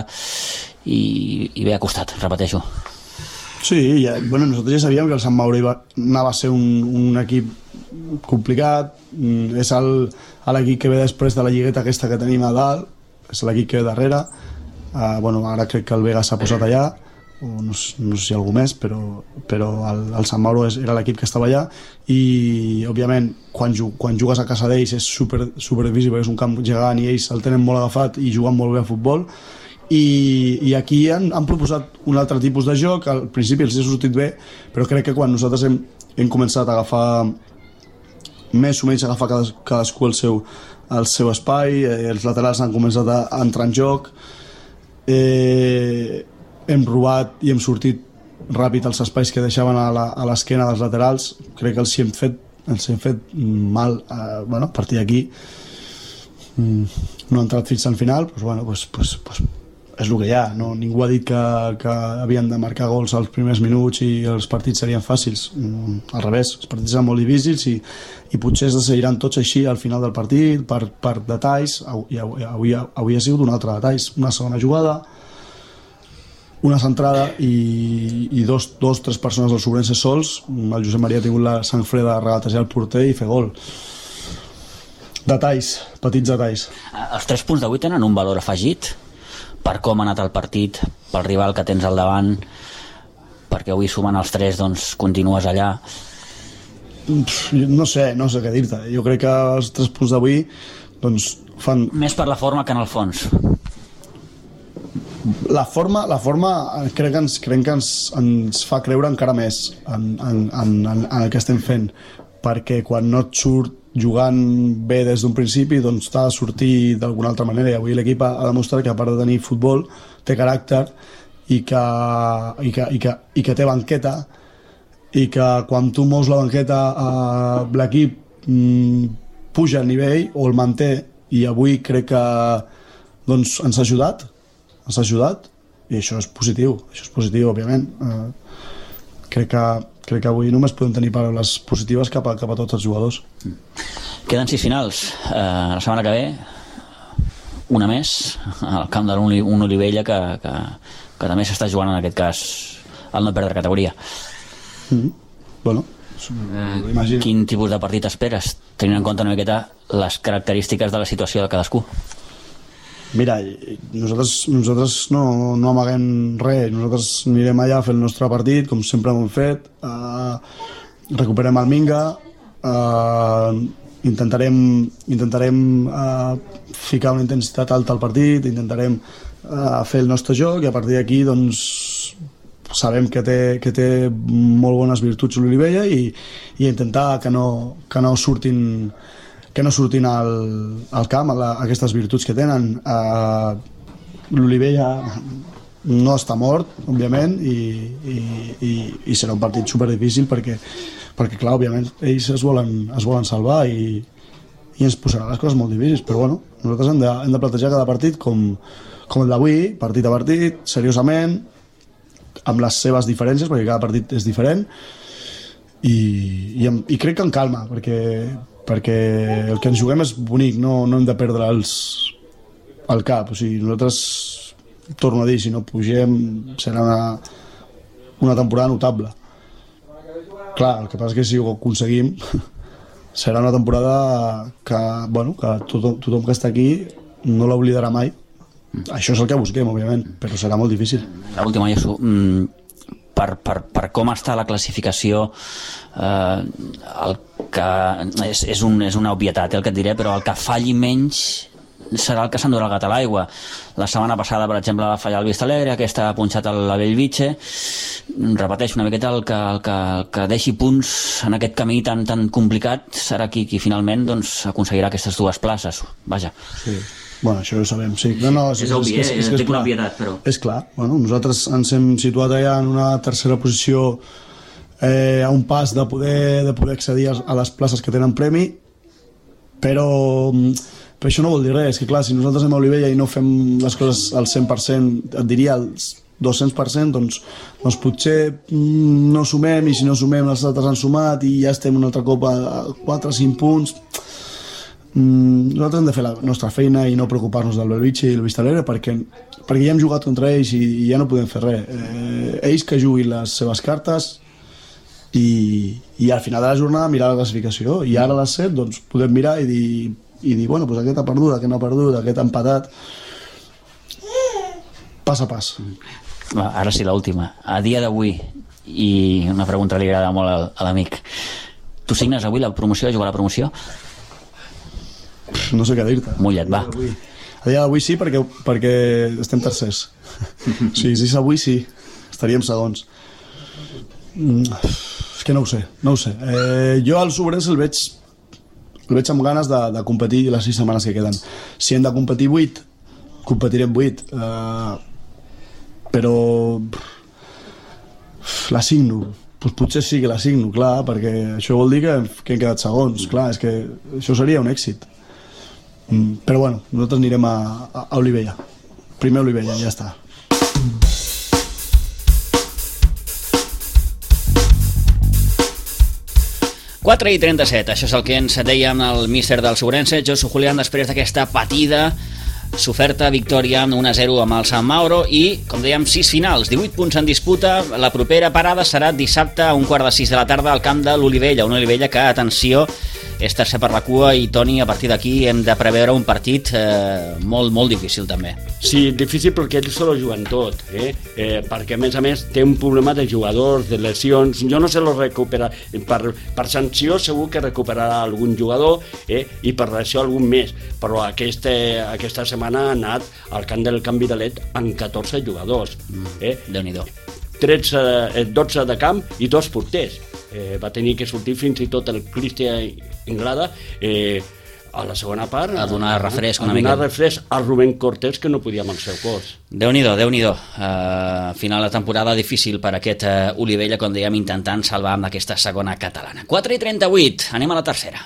i, i bé ha costat, repeteixo. Sí, ja, bueno, nosaltres ja sabíem que el Sant Mauro iba, anava a ser un, un equip complicat, és l'equip que ve després de la lligueta aquesta que tenim a dalt, és l'equip que ve darrere. Uh, bueno, ara crec que el Vega s'ha posat allà, o no, no sé si algú més, però, però el, el Sant Mauro és, era l'equip que estava allà i òbviament quan, ju, quan jugues a casa d'ells és super, super difícil perquè és un camp gegant i ells el tenen molt agafat i juguen molt bé a futbol i, i aquí han, han proposat un altre tipus de joc. Al principi els ha sortit bé, però crec que quan nosaltres hem, hem començat a agafar més o menys a agafar cades, cadascú el seu, el seu espai, eh, els laterals han començat a, a entrar en joc. Eh, hem robat i hem sortit ràpid els espais que deixaven a l'esquena dels laterals. Crec que els hi hem fet, els hem fet mal. Eh, bueno, a partir d'aquí no ha entrat fins al final, doncs, bueno, doncs, doncs, doncs, és el que hi ha, no? Ningú ha dit que, que havien de marcar gols als primers minuts i els partits serien fàcils. Mm, al revés, els partits eren molt difícils i, i potser es decidiran tots així al final del partit per, per detalls. Avui, avui, avui ha sigut un altre detall, una segona jugada, una centrada i, i dos, dos, tres persones del Sobrense sols. El Josep Maria ha tingut la sang freda de regatejar el porter i fer gol. Detalls, petits detalls. Els tres punts d'avui tenen un valor afegit per com ha anat el partit, pel rival que tens al davant, perquè avui sumant els tres doncs continues allà. No sé, no sé què dir-te. Jo crec que els tres punts d'avui doncs fan... Més per la forma que en el fons. La forma, la forma crec que ens, crec que ens, ens fa creure encara més en, en, en, en el que estem fent, perquè quan no et surt jugant bé des d'un principi doncs t'ha de sortir d'alguna altra manera i avui l'equip ha demostrat que a part de tenir futbol té caràcter i que, i que, i que, i que té banqueta i que quan tu mous la banqueta eh, l'equip mm, puja el nivell o el manté i avui crec que doncs, ens ha ajudat ens ha ajudat i això és positiu, això és positiu òbviament. Eh, crec que crec que avui només podem tenir paraules positives cap a, cap a tots els jugadors. Queden sis finals. Eh, la setmana que ve una més al camp de l'Un Olivella que, que, que també s'està jugant en aquest cas al no perdre categoria. Mm-hmm. Bueno, eh, quin tipus de partit esperes tenint en compte una miqueta les característiques de la situació de cadascú? Mira, nosaltres, nosaltres no, no amaguem res, nosaltres anirem allà a fer el nostre partit, com sempre hem fet, uh, recuperem el Minga, uh, intentarem, intentarem uh, ficar una intensitat alta al partit, intentarem uh, fer el nostre joc i a partir d'aquí doncs, sabem que té, que té molt bones virtuts l'Olivella i, i intentar que no, que no surtin que no surtin al, al camp a la, aquestes virtuts que tenen. Uh, L'Olivella no està mort, òbviament, i, i, i, i serà un partit superdifícil perquè, perquè clar, òbviament, ells es volen, es volen salvar i, i ens posaran les coses molt difícils, però bueno, nosaltres hem de, hem de plantejar cada partit com, com el d'avui, partit a partit, seriosament, amb les seves diferències, perquè cada partit és diferent, i, i, i crec que en calma, perquè perquè el que ens juguem és bonic, no, no hem de perdre els, el cap, o sigui, nosaltres, torno a dir, si no pugem serà una, una temporada notable. Clar, el que passa és que si ho aconseguim serà una temporada que, bueno, que tothom, tothom que està aquí no l'oblidarà mai. Això és el que busquem, òbviament, però serà molt difícil. L'última, Jesús, per, per, per com està la classificació, eh, el que és, és, un, és una obvietat, eh, el que et diré, però el que falli menys serà el que s'endurà el gat a l'aigua. La setmana passada, per exemple, va fallar el Vistalegre, aquesta ha punxat el Bellvitge. Repeteixo una miqueta, el que, el que, el que deixi punts en aquest camí tan, tan complicat serà qui, qui finalment doncs, aconseguirà aquestes dues places. Vaja. Sí. Bueno, això ho sabem, sí. No, no, és, és obvi, és, és, és, és, és una obvietat, però... És clar, bueno, nosaltres ens hem situat allà en una tercera posició eh, a un pas de poder, de poder accedir a les places que tenen premi, però, però això no vol dir res, és que clar, si nosaltres anem a Olivella i no fem les coses al cent per cent, et diria al dos-cents per cent, doncs, doncs potser no sumem, i si no sumem els altres han sumat i ja estem un altre cop a quatre o cinc punts. Nosaltres hem de fer la nostra feina i no preocupar-nos del Bellvitge i el Vistalegre perquè, perquè ja hem jugat contra ells i, i ja no podem fer res. Eh, ells que juguin les seves cartes i, i al final de la jornada mirar la classificació, i ara a les set doncs, podem mirar i dir, i dir bueno, doncs aquest ha perdut, aquest no ha perdut, aquest ha empatat, pas a pas. Ara sí, l'última. A dia d'avui, i una pregunta li agrada molt a l'amic, tu signes avui la promoció, jugar a la promoció? No sé què dir-te. Mullet, va. A dia d'avui sí, perquè, perquè estem tercers. Sí, si és avui sí, estaríem segons. És que no ho sé, no ho sé. Eh, jo al Sobrense el veig, el veig amb ganes de, de competir les sis setmanes que queden. Si hem de competir vuit, competirem vuit. Eh, però l'assigno. Pues potser sí que l'assigno, clar, perquè això vol dir que, que hem quedat segons. Clar, és que això seria un èxit. Però bueno, nosaltres anirem a, a, a Olivella. Primer Olivella, ja està. quatre i trenta-set, això és el que ens deia el míster del Sobrense, Josu Julián, després d'aquesta patida s'oferta victòria un a zero amb el Sant Mauro i, com dèiem, sis finals, divuit punts en disputa. La propera parada serà dissabte a un quart de sis de la tarda al camp de l'Olivella, una Olivella que, atenció, és tercer per la cua i, Toni, a partir d'aquí hem de preveure un partit eh, molt, molt difícil també. Sí, difícil perquè ells se lo juguen tot, eh? Eh, perquè a més a més té un problema de jugadors, de lesions, jo no sé lo recupera, per, per sanció segur que recuperarà algun jugador eh? I per això algun més, però aquesta, aquesta setmana ha anat al camp del Can Vidalet amb catorze jugadors. Eh? Déu-n'hi-do. tretze, dotze de camp i dos porters. Eh, va tenir que sortir fins i tot el Cristian Inglada eh, a la segona part a donar refresc una a mica. A donar refresc al Rubén Cortés, que no podia amb el seu cos. Déu-n'hi-do, Déu-n'hi-do. Uh, final de temporada difícil per aquest uh, Olivella, com dèiem, intentant salvar amb aquesta segona catalana. quatre i trenta-vuit, anem a la tercera.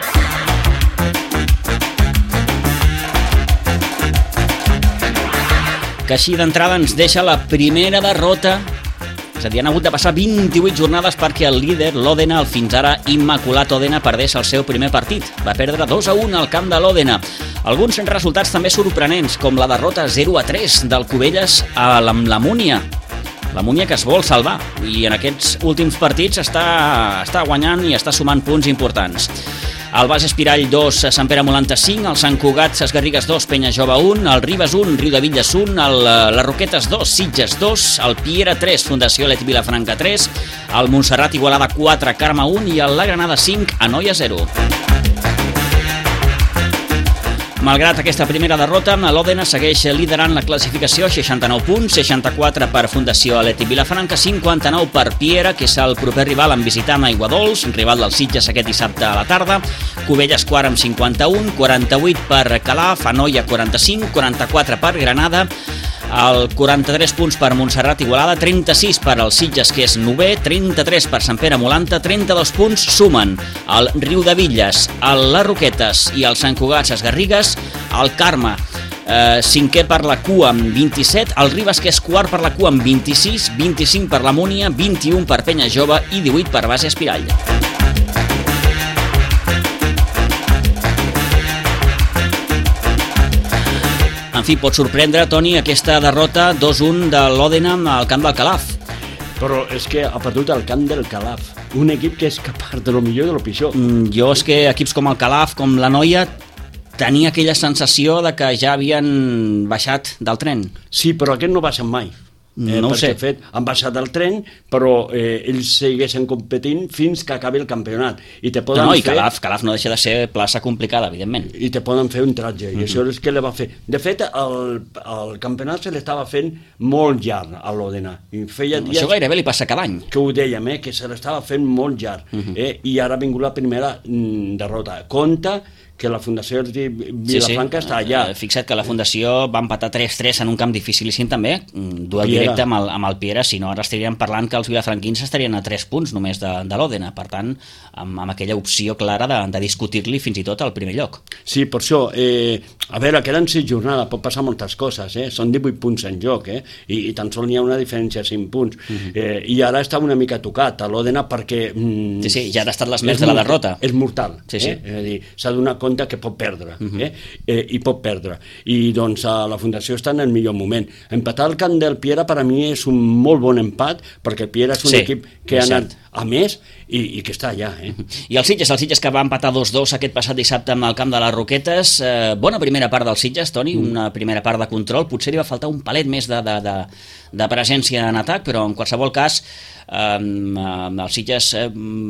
Que així d'entrada ens deixa la primera derrota. És a dir, han hagut de passar vint-i-vuit jornades perquè el líder, l'Òdena, el fins ara immaculat Òdena, perdés el seu primer partit. Va perdre dos a un al camp de l'Òdena. Alguns resultats també sorprenents, com la derrota zero a tres del Cubelles a la, la Múnia. La Múnia que es vol salvar i en aquests últims partits està, està guanyant i està sumant punts importants. el Bas Espirall dos, Sant Pere Molanta cinc, el Sant Cugat Ses Garrigues dos, Penya Jove un, el Ribes un, Riu de Villes un, el, les Roquetes dos, Sitges dos, el Piera tres, Fundació Leti Vilafranca tres, el Montserrat Igualada quatre, Carme un i el La Granada cinc, Anoia zero. Malgrat aquesta primera derrota, l'Òdena segueix liderant la classificació, seixanta-nou punts, seixanta-quatre per Fundació Atlètic Vilafranca, cinquanta-nou per Piera, que és el proper rival en visitant a Aiguadols, rival del Sitges aquest dissabte a la tarda, Cubelles quart amb cinquanta-un, quaranta-vuit per Calaf, Anoia quaranta-cinc, quaranta-quatre per Granada, el quaranta-tres punts per Montserrat Igualada, trenta-sis per el Sitges, que és novè, trenta-tres per Sant Pere Molanta, trenta-dos punts sumen el Riu de Villes, el Les Roquetes i el Sant Cugat Ses Garrigues, el Carme, eh, cinquè per la cua amb vint-i-set, el Ribes, que és quart per la cua amb vint-i-sis, vint-i-cinc per la Múnia, vint-i-un per Penya Jove i divuit per Base Espirall. En fi, pot sorprendre, Toni, aquesta derrota dos un de l'Òdena al camp del Calaf. Però és que ha perdut el camp del Calaf, un equip que és capaç de lo millor i de lo pitjor. Mm, jo és que equips com el Calaf, com la Noia, tenia aquella sensació de que ja havien baixat del tren. Sí, però aquest no baixen mai. Eh, no ho sé. De fet, han baixat del tren, però eh, ells segueixen competint fins que acabi el campionat. I te poden no, no, i fer... Calaf, Calaf no deixa de ser plaça complicada, evidentment. I te poden fer un tratge, i Mm-hmm. això és que li va fer. De fet, el, el campionat se l'estava fent molt llarg a l'Òdena. I feia dies... Això gairebé li passa cada any. Que ho dèiem, eh, que se l'estava fent molt llarg. Mm-hmm. eh, I ara ha vingut la primera mm, derrota. Compte que la Fundació de Vilafranca sí, sí. està allà. Eh, fixa't que la Fundació va empatar tres tres en un camp dificilíssim també, duel Piera. directe amb el, amb el Piera, si no ara estaríem parlant que els vilafranquins estarien a tres punts només de, de l'Òdena, per tant, amb, amb aquella opció clara de, de discutir-li fins i tot al primer lloc. Sí, per això, eh, a veure, queden sis jornades, pot passar moltes coses, eh? Són divuit punts en joc, eh? I, i tan sols n'hi ha una diferència de cinc punts. Uh-huh. eh, I ara està una mica tocat a l'Òdena perquè... Mm, sí, sí, ja ha estat les més de la derrota. És mortal, sí, sí. eh? És a dir, s'ha donat compte que pot perdre, uh-huh. eh? Eh, i pot perdre. I doncs a la Fundació està en el millor moment. Empatar el camp del Piera per a mi és un molt bon empat, perquè el Piera és un sí, equip que ha anat a més i, i que està allà. Eh? I el Sitges, el Sitges que va empatar dos dos aquest passat dissabte amb el camp de les Roquetes, eh, bona primera part del Sitges, Toni, mm. una primera part de control, potser li va faltar un palet més de, de, de, de presència en atac, però en qualsevol cas eh, el Sitges eh,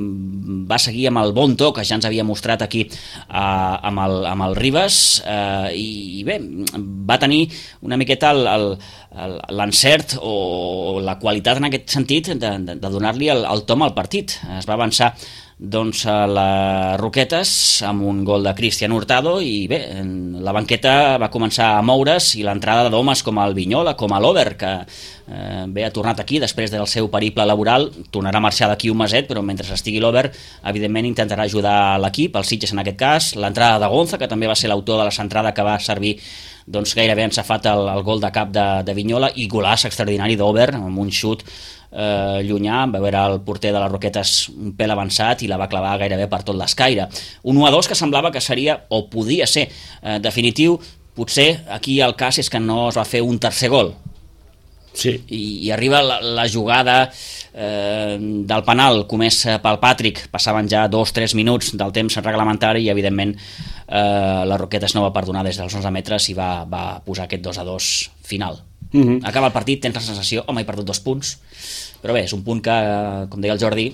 va seguir amb el bon to que ja ens havia mostrat aquí eh, amb, el, amb el Ribes eh, i, i bé, va tenir una miqueta el, el, l'encert o la qualitat en aquest sentit de, de, de donar-li el, el tom al partit. Es va avançar doncs a les Roquetes amb un gol de Cristian Hurtado i bé, la banqueta va començar a moure's i l'entrada d'homes com el Vinyola, com a l'Over, que eh, bé ha tornat aquí després del seu periple laboral, tornarà a marxar d'aquí un meset, però mentre estigui l'Over evidentment intentarà ajudar l'equip, el Sitges en aquest cas, l'entrada de Gonza, que també va ser l'autor de la centrada que va servir doncs gairebé encefat el, el gol de cap de, de Vinyola, i golaç extraordinari d'Over amb un xut eh, llunyà, va veure el porter de les Roquetes un pèl avançat i la va clavar gairebé per tot l'escaire. Un u a dos que semblava que seria o podia ser eh, definitiu. Potser aquí el cas és que no es va fer un tercer gol. Sí. I, i arriba la, la jugada eh, del penal comès pel Patrick, passaven ja dos o tres minuts del temps reglamentari i evidentment eh, la Roquetes no va perdonar des dels onze metres i va, va posar aquest dos a dos final. Uh-huh. Acaba el partit, tens la sensació, home, he perdut dos punts, però bé, és un punt que, com deia el Jordi,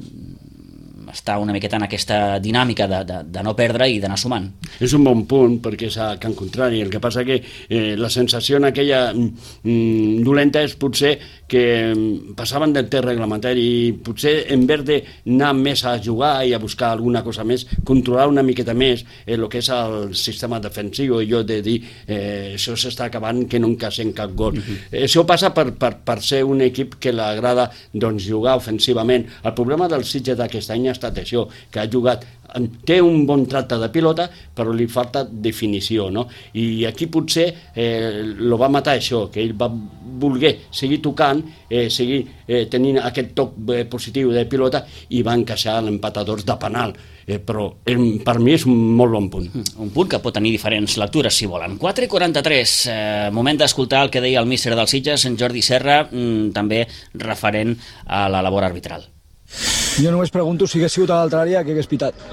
està una miqueta en aquesta dinàmica de, de, de no perdre i d'anar sumant. És un bon punt perquè és a Can Contrari, el que passa que eh, la sensació en aquella mm, dolenta és potser que mm, passaven del temps reglamentari i potser en vez d'anar més a jugar i a buscar alguna cosa més, controlar una miqueta més el eh, que és el sistema defensiu, i jo de dir eh, això s'està acabant que no encaixen cap gol. Uh-huh. eh, això passa per, per, per ser un equip que l'agrada doncs, jugar ofensivament. El problema del Sitges d'aquest any ha estat això, que ha jugat, té un bon tracte de pilota, però li falta definició, no? I aquí potser eh, lo va matar això, que ell va voler seguir tocant, eh, seguir eh, tenint aquest toc eh, positiu de pilota, i va encaixar l'empatador de penal. Eh, però eh, per mi és un molt bon punt. Un punt que pot tenir diferents lectures, si volen. quatre i quaranta-tres, eh, moment d'escoltar el que deia el míster del Sitges, en Jordi Serra, mm, també referent a la labor arbitral. Jo només pregunto si hagués sigut a l'altra àrea, què hagués pitat.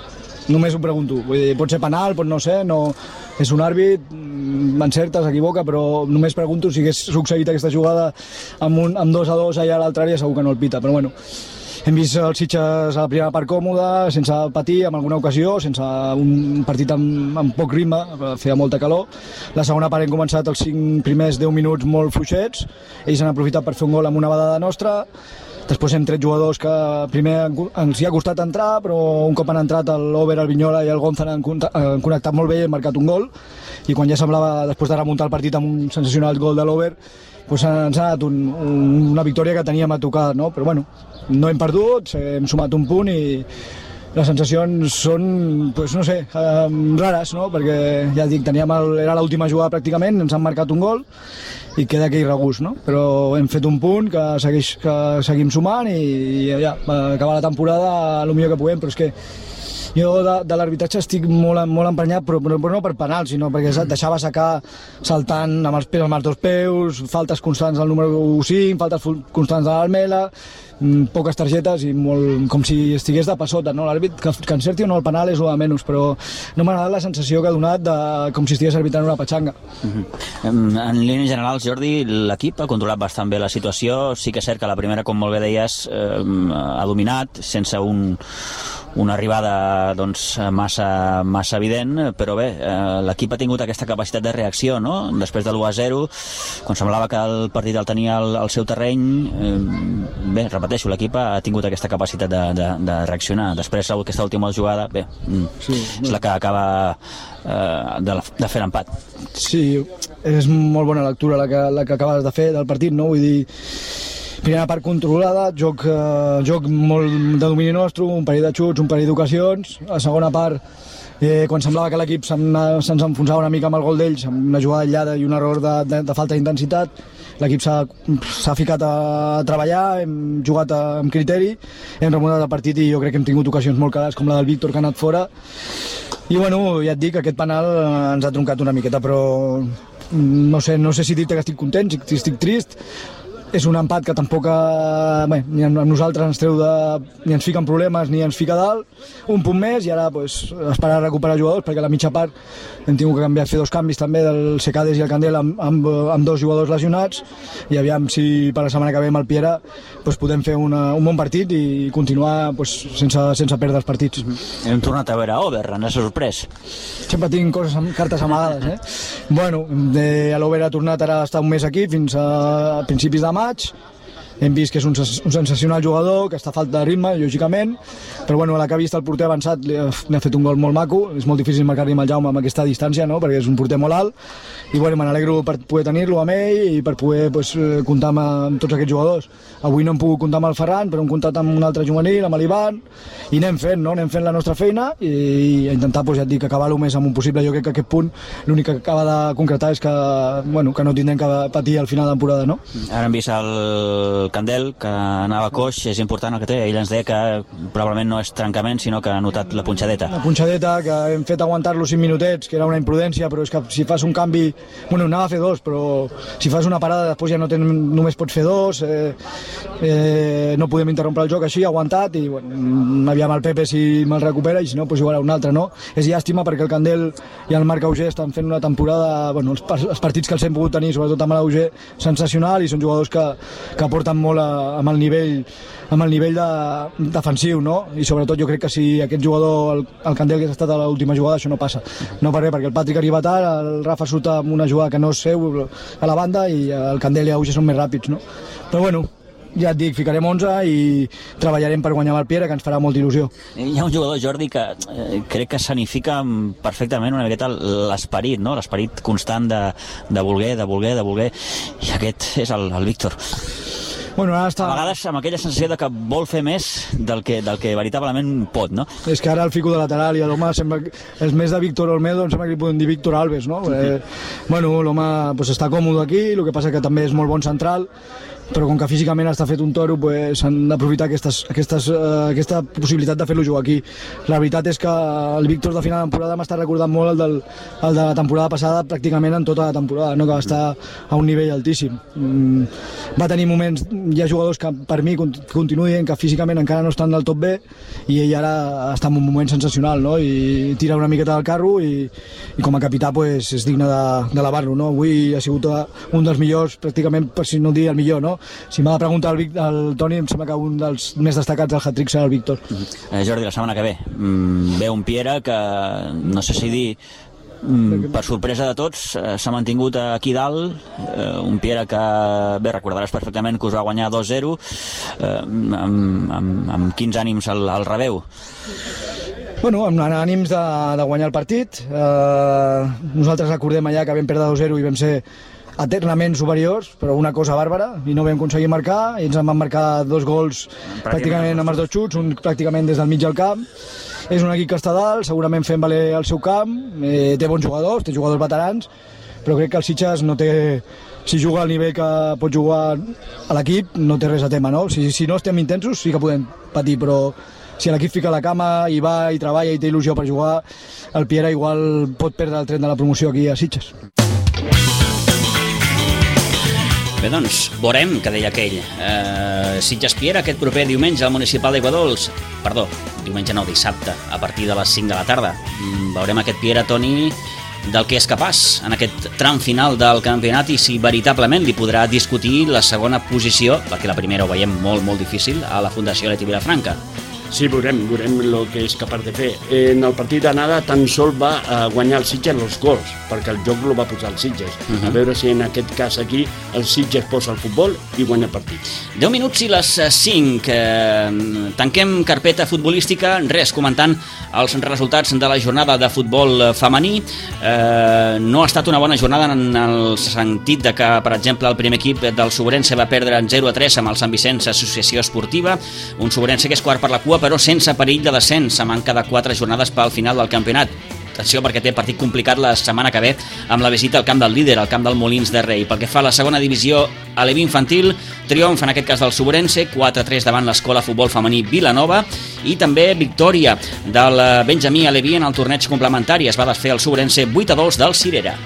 només ho pregunto. Vull dir, pot ser penal, pot no ser, no... és un àrbit, m'encerta, s'equivoca, però només pregunto si hagués succeït aquesta jugada amb, un, amb dos a dos allà a l'altra àrea, segur que no el pita, però bueno, hem vist els Sitges a la primera part còmoda, sense patir, en alguna ocasió, sense un partit amb, amb poc ritme, feia molta calor. La segona part hem començat els cinc primers deu minuts molt fluixets, ells han aprofitat per fer un gol amb una badada nostra. Després hem tret jugadors que primer ens hi ha costat entrar, però un cop han entrat l'Over, el Vignola i el Gonzalo han connectat molt bé i han marcat un gol, i quan ja semblava, després de remuntar el partit amb un sensacional gol de l'Over, doncs ens ha donat un, un, una victòria que teníem a tocar, no? Però bueno, no hem perdut, hem sumat un punt i les sensacions són, pues, no sé, eh, rares, no? Perquè ja dic, teníem el, era l'última jugada pràcticament, ens han marcat un gol i queda aquell regust, no? Però hem fet un punt que, segueix, que seguim sumant i, i ja, acabar la temporada el millor que puguem, però és que jo de, de l'arbitratge estic molt, molt emprenyat, però, però, però no per penal, sinó perquè et deixava sacar saltant amb els, amb els dos peus, faltes constants del número cinc, faltes constants de l'Almela, poques targetes i molt, com si estigués de passota, no? L'àrbit que, que encerti o no el penal és el de menys, però no m'ha agradat la sensació que ha donat de, com si estigués arbitrant una petxanga. Uh-huh. En línies generals, Jordi, l'equip ha controlat bastant bé la situació, sí que és cert que la primera, com molt bé deies, eh, ha dominat sense un, una arribada doncs, massa, massa evident, però bé, eh, l'equip ha tingut aquesta capacitat de reacció, no? Després de l'u a zero, quan semblava que el partit el tenia al, al seu terreny, eh, bé, repeteixo, l'equip ha tingut aquesta capacitat de, de, de reaccionar. Després, aquesta última jugada, bé, sí, és la que acaba eh, de, de fer l'empat. Sí, és molt bona lectura la que, la que acabes de fer del partit, no? Vull dir, primera part controlada, joc, eh, joc molt de domini nostre, un parell de xuts, un parell d'ocasions. La segona part, eh, quan semblava que l'equip se'ns enfonsava una mica amb el gol d'ells, amb una jugada aïllada i un error de, de, de falta d'intensitat, l'equip s'ha ficat a treballar, hem jugat amb criteri, hem remuntat el partit i jo crec que hem tingut ocasions molt clares com la del Víctor que ha anat fora. I bueno, ja et dic, aquest penal ens ha troncat una miqueta, però no sé, no sé si dir-te que estic content, si estic trist. És un empat que tampoc eh, bé, ni a nosaltres ens treu de, ni ens fica en problemes ni ens fica dalt, un punt més i ara pues, esperar a recuperar jugadors perquè a la mitja part hem tingut que canviar, fer dos canvis també del Secades i el Candel amb, amb, amb dos jugadors lesionats i aviam si per la setmana que ve amb el Piera pues, podem fer una, un bon partit i continuar pues, sense, sense perdre els partits. Mm-hmm. Hem tornat a veure Over, ens ha sorprès. Sempre tinc coses, cartes amagades, eh? Bueno, de, l'Over ha tornat ara a estar un mes aquí fins a principis de maig. Hem vist que és un, un sensacional jugador, que està a falta de ritme, lògicament, però bueno, a la que ha vist el porter avançat li ha, li ha fet un gol molt maco, és molt difícil marcar-li amb el Jaume amb aquesta distància, no? Perquè és un porter molt alt, i bueno, me n'alegro per poder tenir-lo amb ell i per poder pues, comptar amb, amb tots aquests jugadors. Avui no hem pogut comptar amb el Ferran, però hem comptat amb un altre juvenil, amb l'Ivan, i anem fent, no? Anem fent la nostra feina i, i intentar, pues, ja et dic, acabar-lo més amunt possible. Jo crec que aquest punt l'únic que acaba de concretar és que, bueno, que no tindrem que patir al final de temporada, no? Ara hem vist el Candel, que anava coix, és important el que té. Ell ens deia que probablement no és trencament, sinó que ha notat la punxadeta. La punxadeta, que hem fet aguantar-lo cinc minutets, que era una imprudència, però és que si fas un canvi... Bueno, anava a fer dos, però si fas una parada després ja no ten, només pots fer dos, eh, eh, no podem interrompre el joc així, aguantat, i bueno, aviam el Pepe si me'l recupera, i si no, pues jugarà un altre, no? És llàstima perquè el Candel i el Marc Auger estan fent una temporada, bueno, els, els partits que els hem pogut tenir, sobretot amb l'Auger, sensacional, i són jugadors que, que aporten molt a, amb el nivell, amb el nivell de, defensiu, no? I sobretot jo crec que si aquest jugador, el, el Candel que ha estat a l'última jugada, això no passa. No per res, perquè el Patrick arriba tard, el Rafa surt amb una jugada que no és seu a la banda i el Candel i Auger són més ràpids, no? Però bueno, ja et dic, ficarem onze i treballarem per guanyar el Piera, que ens farà molta il·lusió. Hi ha un jugador, Jordi, que eh, crec que sanifica perfectament una miqueta l'esperit, no? L'esperit constant de, de voler, de voler, de voler, i aquest és el, el Víctor. Bueno, ara està... A vegades amb aquella sensació de que vol fer més del que, del que veritablement pot, no? És que ara el fico de lateral i l'home sembla... És més de Víctor Olmedo, em sembla que li podem dir Víctor Alves, no? Sí. Eh, bueno, l'home pues, està còmode aquí, el que passa que també és molt bon central però com que físicament està fet un toro, pues, s'han d'aprofitar aquestes, aquestes, uh, aquesta possibilitat de fer-lo jugar aquí. La veritat és que el Víctor de final de temporada m'està recordant molt el, del, el de la temporada passada, pràcticament en tota la temporada, no? Que va estar a un nivell altíssim. Mm, va tenir moments, hi ha jugadors que per mi continuo dient que físicament encara no estan del tot bé, i ell ara està en un moment sensacional, no? I tira una miqueta del carro i, i com a capità pues, és digne d'elevar-lo, no? Avui ha sigut un dels millors, pràcticament, per si no dir el millor, no? Si m'ha de preguntar el, Vic, el Toni, em sembla que un dels més destacats del hat-trick serà el Víctor. Eh, Jordi, la setmana que ve mm, ve un Piera que, no sé si dir, mm, per sorpresa de tots, eh, s'ha mantingut aquí dalt, eh, un Piera que, bé, recordaràs perfectament que us va guanyar dos zero, eh, amb, amb, amb quins ànims al, al rebeu? Bueno, amb ànims de, de guanyar el partit. Eh, nosaltres recordem allà que vam perdre dos zero i vam ser eternament superiors, però una cosa bàrbara, i no vam aconseguir marcar, i ens en van marcar dos gols pràcticament amb els dos xuts, un pràcticament des del mig del camp. És un equip que està dalt, segurament fent valer el seu camp, eh, té bons jugadors, té jugadors veterans, però crec que el Sitges no té... Si juga al nivell que pot jugar a l'equip, no té res a tema, no? Si, si no estem intensos, sí que podem patir, però si l'equip fica la cama i va i treballa i té il·lusió per jugar, el Piera igual pot perdre el tren de la promoció aquí a Sitges. Bé, doncs, veurem, que deia aquell. Eh, Sitges Piera aquest proper diumenge al Municipal d'Aiguadols. Perdó, diumenge no, dissabte, a partir de les cinc de la tarda. Mm, veurem aquest Piera, Toni, del que és capaç en aquest tram final del campionat i si veritablement li podrà discutir la segona posició, perquè la primera ho veiem molt, molt difícil, a la Fundació Leti Vilafranca. Sí, veurem, veurem el que és capaç de fer. En el partit d'anada tan sol va uh, guanyar el Sitges els gols, perquè el joc el va posar el Sitges. Uh -huh. A veure si en aquest cas aquí el Sitges posa el futbol i guanya el partit. deu minuts i les cinc. Eh, tanquem carpeta futbolística, res, comentant els resultats de la jornada de futbol femení. Eh, no ha estat una bona jornada en el sentit de que, per exemple, el primer equip del Sobrense va perdre en zero a tres amb el Sant Vicenç Associació Esportiva, un Sobrense que és quart per la cua, però sense perill de descens, a manca de quatre jornades pel final del campionat. Atenció, perquè té partit complicat la setmana que ve amb la visita al camp del líder, al camp del Molins de Rei. Pel que fa a la segona divisió a l'E V I infantil, triomf en aquest cas del Sobrense, quatre a tres davant l'Escola Futbol Femení Vilanova, i també victòria del Benjamí Aleví en el torneig complementari. Es va desfer el Sobrense vuit a dos del Cirera.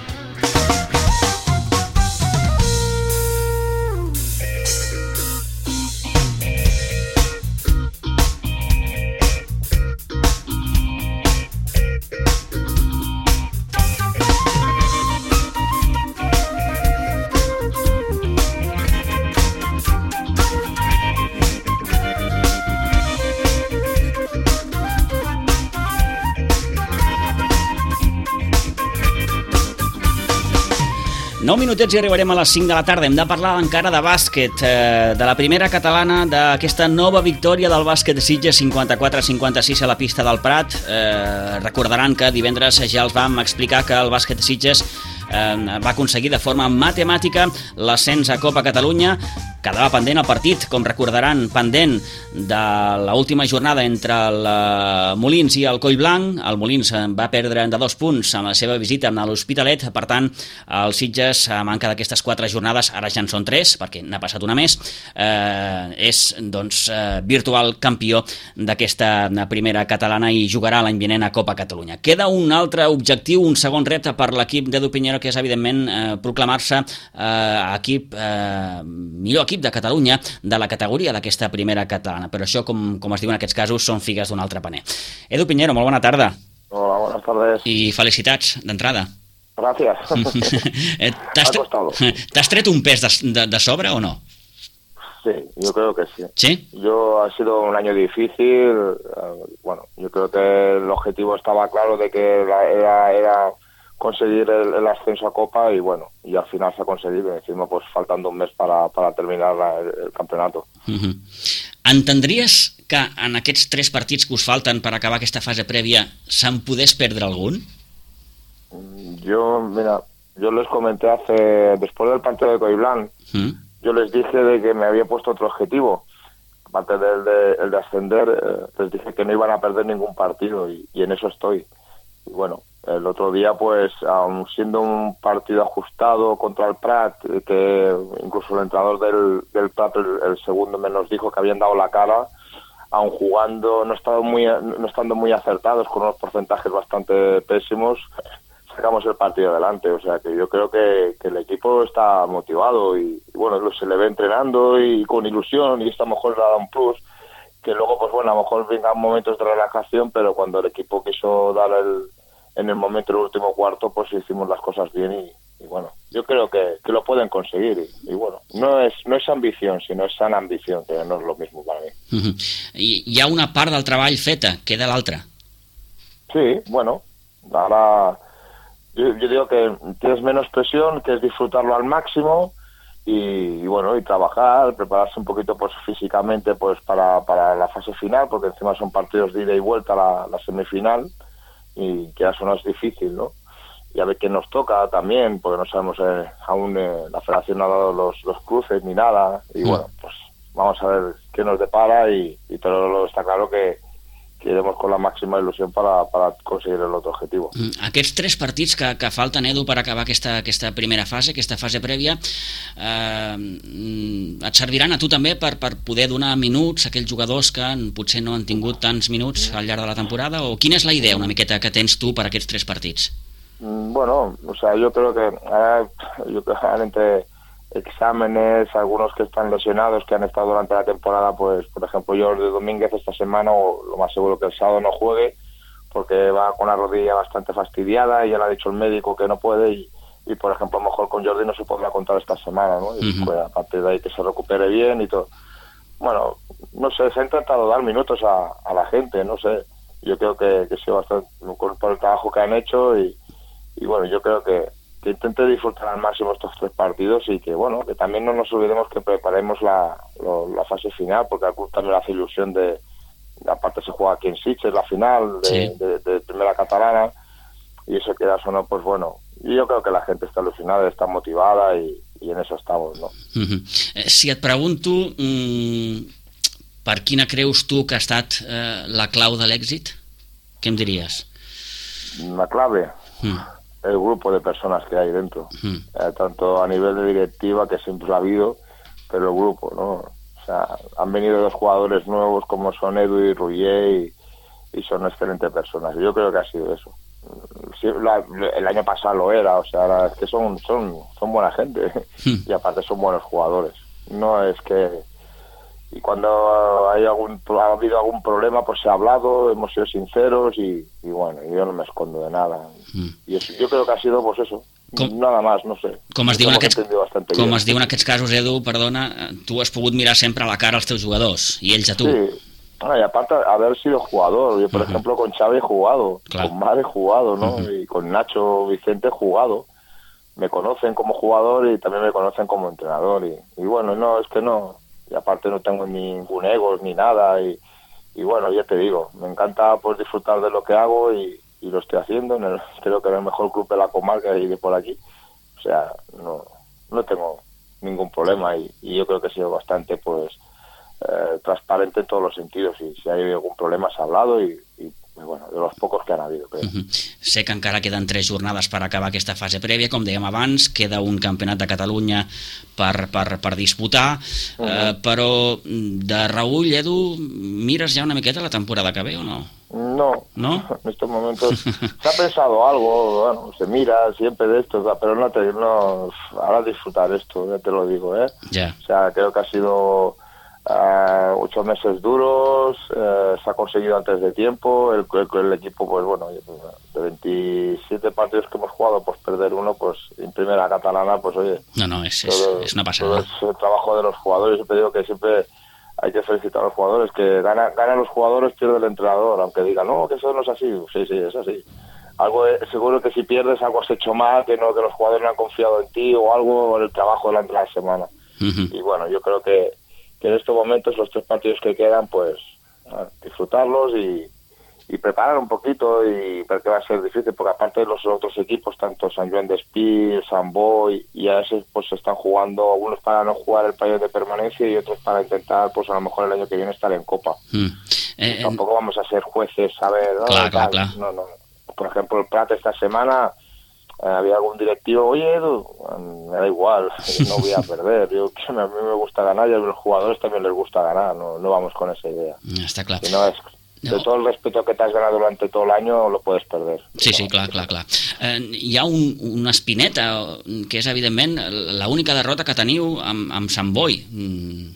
nou minutets i arribarem a les cinc de la tarda. Hem de parlar encara de bàsquet, eh, de la primera catalana, d'aquesta nova victòria del bàsquet de Sitges, cinquanta-quatre a cinquanta-sis a la pista del Prat. Eh, recordaran que divendres ja els vam explicar que el bàsquet de Sitges eh, va aconseguir de forma matemàtica l'ascens a Copa Catalunya. Quedava pendent el partit, com recordaran, pendent de l'última jornada entre el Molins i el Collblanc. El Molins va perdre de dos punts amb la seva visita a l'Hospitalet. Per tant, el Sitges, a manca d'aquestes quatre jornades, ara ja en són tres, perquè n'ha passat una més, eh, és doncs, eh, virtual campió d'aquesta primera catalana i jugarà l'any vinent a Copa Catalunya. Queda un altre objectiu, un segon repte per l'equip d'Edu Piñero, que és, evidentment, eh, proclamar-se eh, equip eh, millor equip de Catalunya de la categoria d'aquesta primera catalana, però això, com, com es diu en aquests casos, són figues d'un altre paner. Edu Piñero, molt bona tarda. Hola, buenas tardes. I felicitats, d'entrada. Gracias. ¿Te has tret un pes de, de, de sobre o no? Sí, yo creo que sí. ¿Sí? Yo ha sido un año difícil. Bueno, yo creo que el objetivo estaba claro de que era... era conseguir el, el ascenso a Copa y bueno, y al final se ha conseguido, encima pues faltando un mes para, para terminar la, el, el campeonato. Uh-huh. Entendries que en aquests tres partits que us falten per acabar aquesta fase prèvia se'n podés perdre algun? Yo, mira, yo les comenté hace, después del partido de Collblanc, uh-huh. yo les dije de que me había puesto otro objetivo, aparte del de, el de ascender, eh, les dije que no iban a perder ningún partido y, y en eso estoy. Y bueno, el otro día, pues, aun siendo un partido ajustado contra el Prat, que incluso el entrenador del, del Prat, el, el segundo, me nos dijo que habían dado la cara, aun jugando, no estando muy, no estando muy acertados, con unos porcentajes bastante pésimos, sacamos el partido adelante. O sea que yo creo que, que el equipo está motivado y, y bueno, se le ve entrenando y con ilusión, y esto a lo mejor le da un plus, que luego, pues bueno, a lo mejor vengan momentos de relajación, pero cuando el equipo quiso dar el, en el momento del último cuarto, pues hicimos las cosas bien y, y bueno, yo creo que, que lo pueden conseguir y, y bueno, no es no es ambición, sino es sana ambición, que no es lo mismo para mí. Uh-huh. I hi ha una part del treball feta, queda l'altra. Sí, bueno, ahora yo, yo digo que tienes menos presión, que es disfrutarlo al máximo y, y bueno, y trabajar, prepararse un poquito pues físicamente pues para, para la fase final, porque encima son partidos de ida y vuelta a la, la semifinal y que eso no es difícil, ¿no? Y a ver qué nos toca también, porque no sabemos eh, aún, eh, la federación no ha dado los, los cruces ni nada, y bueno, pues vamos a ver qué nos depara y, y todo está claro que, que iremos con la máxima ilusión para, para conseguir el otro objetivo. Aquests tres partits que, que falten, Edu, per acabar aquesta, aquesta primera fase, aquesta fase prèvia, eh, et serviran a tu també per, per poder donar minuts a aquells jugadors que potser no han tingut tants minuts al llarg de la temporada, o quina és la idea una miqueta que tens tu per aquests tres partits? Bueno, o sea, yo creo que ahora, yo creo que entre exámenes, algunos que están lesionados, que han estado durante la temporada, pues por ejemplo Jordi Domínguez esta semana, o lo más seguro que el sábado no juegue, porque va con la rodilla bastante fastidiada y ya le ha dicho el médico que no puede y, y por ejemplo a lo mejor con Jordi no se podrá contar esta semana, ¿no? Y uh-huh. pues, a partir de ahí que se recupere bien y todo. Bueno, no sé, se ha intentado dar minutos a, a la gente, no sé, yo creo que, que sí, bastante por el trabajo que han hecho y, y bueno, yo creo que que intente disfrutar al máximo estos tres partidos y que bueno, que también no nos olvidemos que preparemos la, lo, la fase final, porque al club también le hace ilusión de, aparte se juega aquí en Sitges, la final de, sí. de, de, de primera catalana, y eso quedas o no, pues bueno, yo creo que la gente está ilusionada, está motivada y, y en eso estamos, ¿no? Uh-huh. Si et pregunto mmm, per quina creus tu que ha estat eh, la clau de l'èxit, què em diries? La clave? Mm. El grupo de personas que hay dentro, mm. eh, tanto a nivel de directiva, que siempre lo ha habido, pero el grupo, ¿no? O sea, han venido dos jugadores nuevos como son Edu y Rullé y, y son excelentes personas. Yo creo que ha sido eso. Sí, la, el año pasado lo era, o sea, ahora es que son, son, son buena gente mm. y aparte son buenos jugadores. No es que... Y cuando hay algún, ha habido algún problema, pues se ha hablado, hemos sido sinceros y, y bueno, yo no me escondo de nada. Mm. Y eso, yo creo que ha sido, pues eso, com, nada más, no sé. Com es diu en aquests, com es diu en aquests casos, Edu, perdona, tu has pogut mirar sempre a la cara als teus jugadors i ells a tu. Sí, ah, y aparte haber sido jugador, yo por uh-huh. ejemplo con Xavi he jugado, claro. Con Mar he jugado, ¿no? Uh-huh. Y con Nacho Vicente he jugado. Me conocen como jugador y también me conocen como entrenador y, y bueno, no, es que no... y aparte no tengo ningún ego ni nada y, y bueno, ya te digo, me encanta pues disfrutar de lo que hago y, y lo estoy haciendo, en el, creo que en el mejor club de la comarca y de por aquí, o sea, no, no tengo ningún problema y, y yo creo que he sido bastante pues eh, transparente en todos los sentidos y si hay algún problema se ha hablado y, y bueno, de los pocos que han habido, creo. Uh-huh. Sé que encara queden tres jornades per acabar aquesta fase prèvia, com dèiem abans, queda un campionat de Catalunya per, per, per disputar, uh-huh. eh, però de Raúl, Edu, mires ja una miqueta la temporada que ve o no? No, ¿No? En estos momentos se ha pensado algo, bueno, se mira siempre de esto, pero no te, no, ahora disfrutar esto, ya te lo digo, ¿eh? Ya. O sea, creo que ha sido... Uh, ocho meses duros, uh, se ha conseguido antes de tiempo, el, el, el equipo, pues bueno, de veintisiete partidos que hemos jugado, pues perder uno, pues en primera catalana, pues oye... No, no, es, todo, es una pasada. Todo es el trabajo de los jugadores, siempre digo que siempre hay que felicitar a los jugadores, que ganan gana los jugadores, pierde el entrenador, aunque digan, no, que eso no es así, sí, sí, es así. Algo seguro que si pierdes algo has hecho mal, que no, que los jugadores no han confiado en ti o algo en el trabajo durante la semana. Uh-huh. Y bueno, yo creo que que en estos momentos los tres partidos que quedan, pues disfrutarlos y, y preparar un poquito, y porque va a ser difícil, porque aparte de los otros equipos, tanto San Joan d'Espí, San Boi, y a veces pues se están jugando, algunos para no jugar el periodo de permanencia y otros para intentar, pues a lo mejor el año que viene estar en Copa. Mm. Eh, tampoco vamos a ser jueces, a ver, ¿no? Clar, clar, clar. No, no. por ejemplo, el Prat esta semana, eh, había algún directivo, oye Edu, me da igual, no voy a perder, yo, a mí me gusta ganar y a los jugadores también les gusta ganar, no, no vamos con esa idea. Està clar. Si no es... No. De todo el respeto que te has ganado durante todo el año lo puedes perder. Sí, sí, clar, clar, clar. Eh, hi ha un, una espineta, que és evidentment l'única derrota que teniu amb, amb Sant Boi. Mm.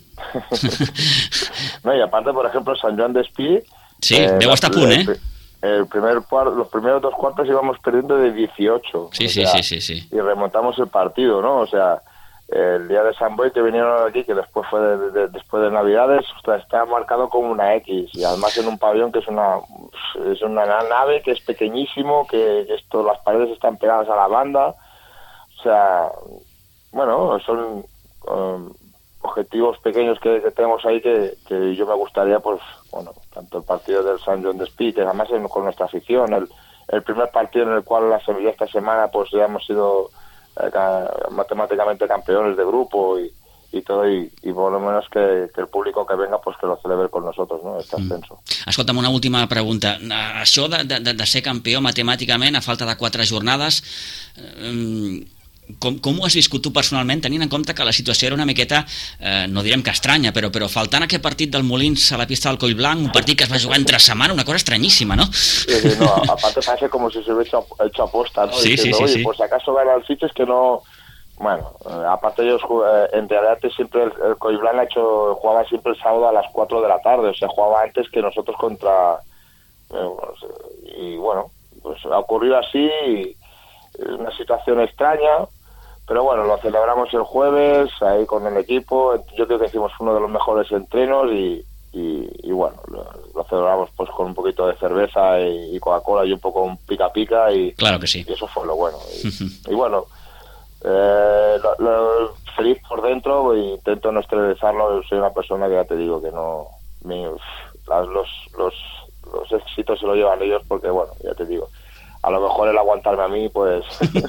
No, y aparte, por ejemplo, San Joan d'Espí... Sí, eh, deu estar a punt, eh? El primer cuarto, los primeros dos cuartos íbamos perdiendo de dieciocho. Sí, o sí, sea, sí, sí, sí. Y remontamos el partido, ¿no? O sea... El día de San Boi que vinieron aquí, que después fue de, de, después de Navidades, ostras, está marcado como una X, y además en un pabellón que es una es una nave que es pequeñísimo, que, que esto, las paredes están pegadas a la banda, o sea, bueno, son um, objetivos pequeños que, que tenemos ahí que, que yo me gustaría, pues, bueno, tanto el partido del San Joan d'Espí, que además es con nuestra afición, el, el primer partido en el cual la Sevilla esta semana, pues ya hemos sido matemáticamente campeones de grupo y, y todo, y, y por lo menos que, que el público que venga pues que lo celebre con nosotros, ¿no? Este ascenso. Mm. Escolta'm, una última pregunta. Això de, de, de ser campió matemàticament a falta de quatre jornades, eh, com, com ho has viscut tu personalment, tenint en compte que la situació era una miqueta, eh, no direm que estranya, però, però faltant aquest partit del Molins a la pista del Collblanc, un partit que es va jugar entre setmana, una cosa estranyísima, ¿no? Sí, sí, no, aparte parece como si se hubiera hecho, hecho aposta, ¿no? Sí, Diciendo, sí, sí, oye, sí. Pues si acaso gana el Sitges que no... Bueno, eh, aparte ellos, eh, en realidad siempre el, el Collblanc ha hecho, jugaba siempre el sábado a las cuatro de la tarde, o sea, jugaba antes que nosotros contra... Eh, pues, y bueno, pues ha ocurrido así, y es una situación extraña, pero bueno, lo celebramos el jueves ahí con el equipo. Yo creo que hicimos uno de los mejores entrenos y, y, y bueno, lo, lo celebramos pues con un poquito de cerveza y, y Coca-Cola y un poco un pica pica y, claro que sí. Y eso fue lo bueno. Y, y bueno, eh, lo, lo, feliz por dentro, e intento no esterilizarlo. Soy una persona que ya te digo que no, mi, las, los, los, los éxitos se lo llevan ellos porque bueno, ya te digo. A lo mejor el aguantarme a mí, pues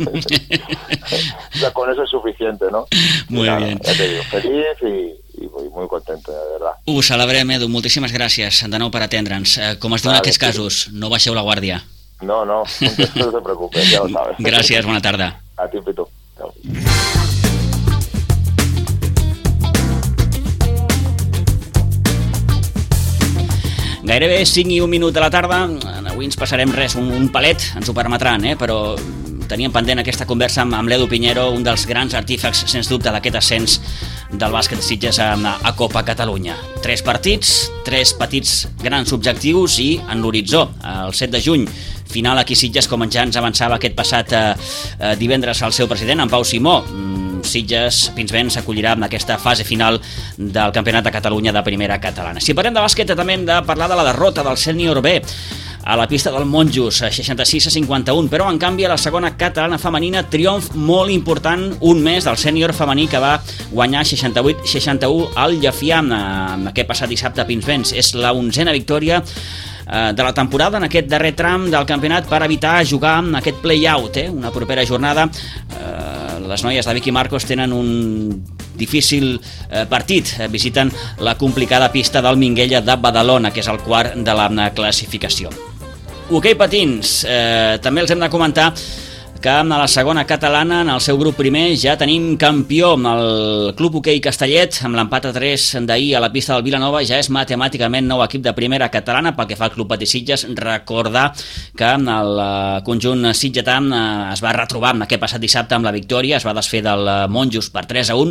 ya con eso es suficiente, ¿no? Muy nada, bien. Ya te digo, feliz y, y muy, muy contento, de verdad. Ho celebrem, Edu. Moltíssimes gràcies de nou per atendre'ns. Eh, com es diu en aquests casos, no baixeu la guàrdia. No, no, no te preocupes, ya lo sabes. Gràcies, bona tarda. A ti, Pitu. Chao. Gairebé cinc i un minut de la tarda. Avui ens passarem res, un, un palet, ens ho permetran, eh? Però teníem pendent aquesta conversa amb, amb l'Edu Piñero, un dels grans artífecs, sens dubte, d'aquest ascens del bàsquet Sitges a, a Copa Catalunya. Tres partits, tres petits grans objectius i en l'horitzó, el set de juny, final aquí Sitges, com ja ens avançava aquest passat eh, eh, divendres el seu president, en Pau Simó. Sitges, Pinsbens, s'acollirà en aquesta fase final del Campionat de Catalunya de Primera Catalana. Si parlem de bàsquet, també hem de parlar de la derrota del Sènior B a la pista del Monjos, seixanta-sis a cinquanta-un, però en canvi a la segona catalana femenina, triomf molt important, un mes del sènior femení que va guanyar seixanta-vuit a seixanta-u al Llefià aquest passat dissabte a Pinsbens. És la onzena victòria de la temporada en aquest darrer tram del campionat per evitar jugar en aquest play-out, eh? Una propera jornada. Eh, les noies de Vicky Marcos tenen un difícil eh, partit. Visiten la complicada pista del Minguella de Badalona, que és el quart de la classificació. Hoquei patins, eh, també els hem de comentar que a la segona catalana, en el seu grup primer, ja tenim campió. El Club Hoquei Castellet, amb l'empat a tres d'ahir a la pista del Vilanova, ja és matemàticament nou equip de primera catalana. Pel que fa al Club Patí Sitges, recordar que el conjunt sitgetà es va retrobar aquest passat dissabte amb la victòria, es va desfer del Monjos per tres a un.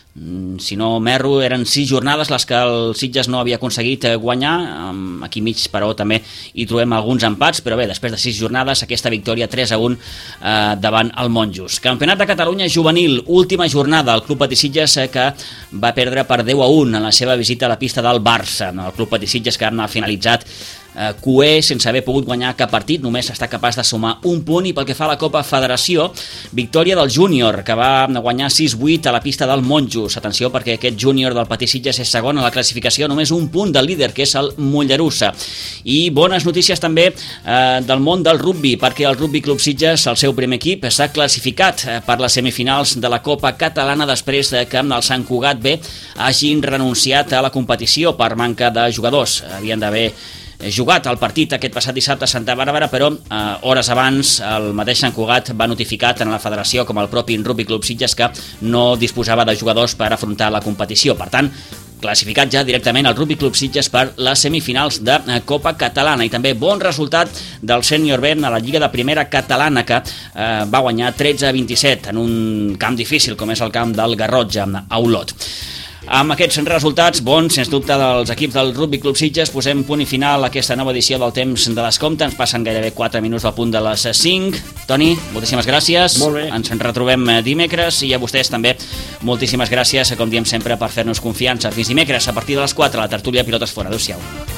Si no m'erro, eren sis jornades les que el Sitges no havia aconseguit guanyar. Aquí mig, però, també hi trobem alguns empats, però bé, després de sis jornades, aquesta victòria tres a un eh, davant el Monjos. Campionat de Catalunya juvenil, última jornada, el Club Patí Sitges eh, que va perdre per deu a un en la seva visita a la pista del Barça. El Club Patí Sitges que ha finalitzat eh, cué sense haver pogut guanyar cap partit, només està capaç de sumar un punt. I pel que fa a la Copa Federació, victòria del júnior, que va guanyar sis vuit a la pista del Monjos. Atenció, perquè aquest júnior del Patí Sitges és segon a la classificació, només un punt del líder, que és el Mollerussa. I bones notícies també eh, del món del rugbi, perquè el Rugby Club Sitges, el seu primer equip, s'ha classificat eh, per les semifinals de la Copa Catalana després de que el Sant Cugat B hagin renunciat a la competició per manca de jugadors. Havien d'haver jugat el partit aquest passat dissabte a Santa Bàrbara, però eh, hores abans el mateix Sant Cugat va notificar tant a la federació com al propi Rugby Club Sitges que no disposava de jugadors per afrontar la competició. Per tant, classificat ja directament el Rugby Club Sitges per les semifinals de Copa Catalana, i també bon resultat del Sènior B a la Lliga de Primera Catalana, que eh, va guanyar tretze a vint-i-set en un camp difícil com és el camp del Garrotxa a Olot. Amb aquests resultats bons, sens dubte, dels equips del Rugby Club Sitges, posem punt i final a aquesta nova edició del Temps de Descompte. Ens passen gairebé quatre minuts al punt de les cinc. Toni, moltíssimes gràcies. Molt bé. Ens retrobem dimecres, i a vostès també moltíssimes gràcies, com diem sempre, per fer-nos confiança. Fins dimecres, a partir de les quatre, a la tertúlia Pilotes Fora. Adéu-siau.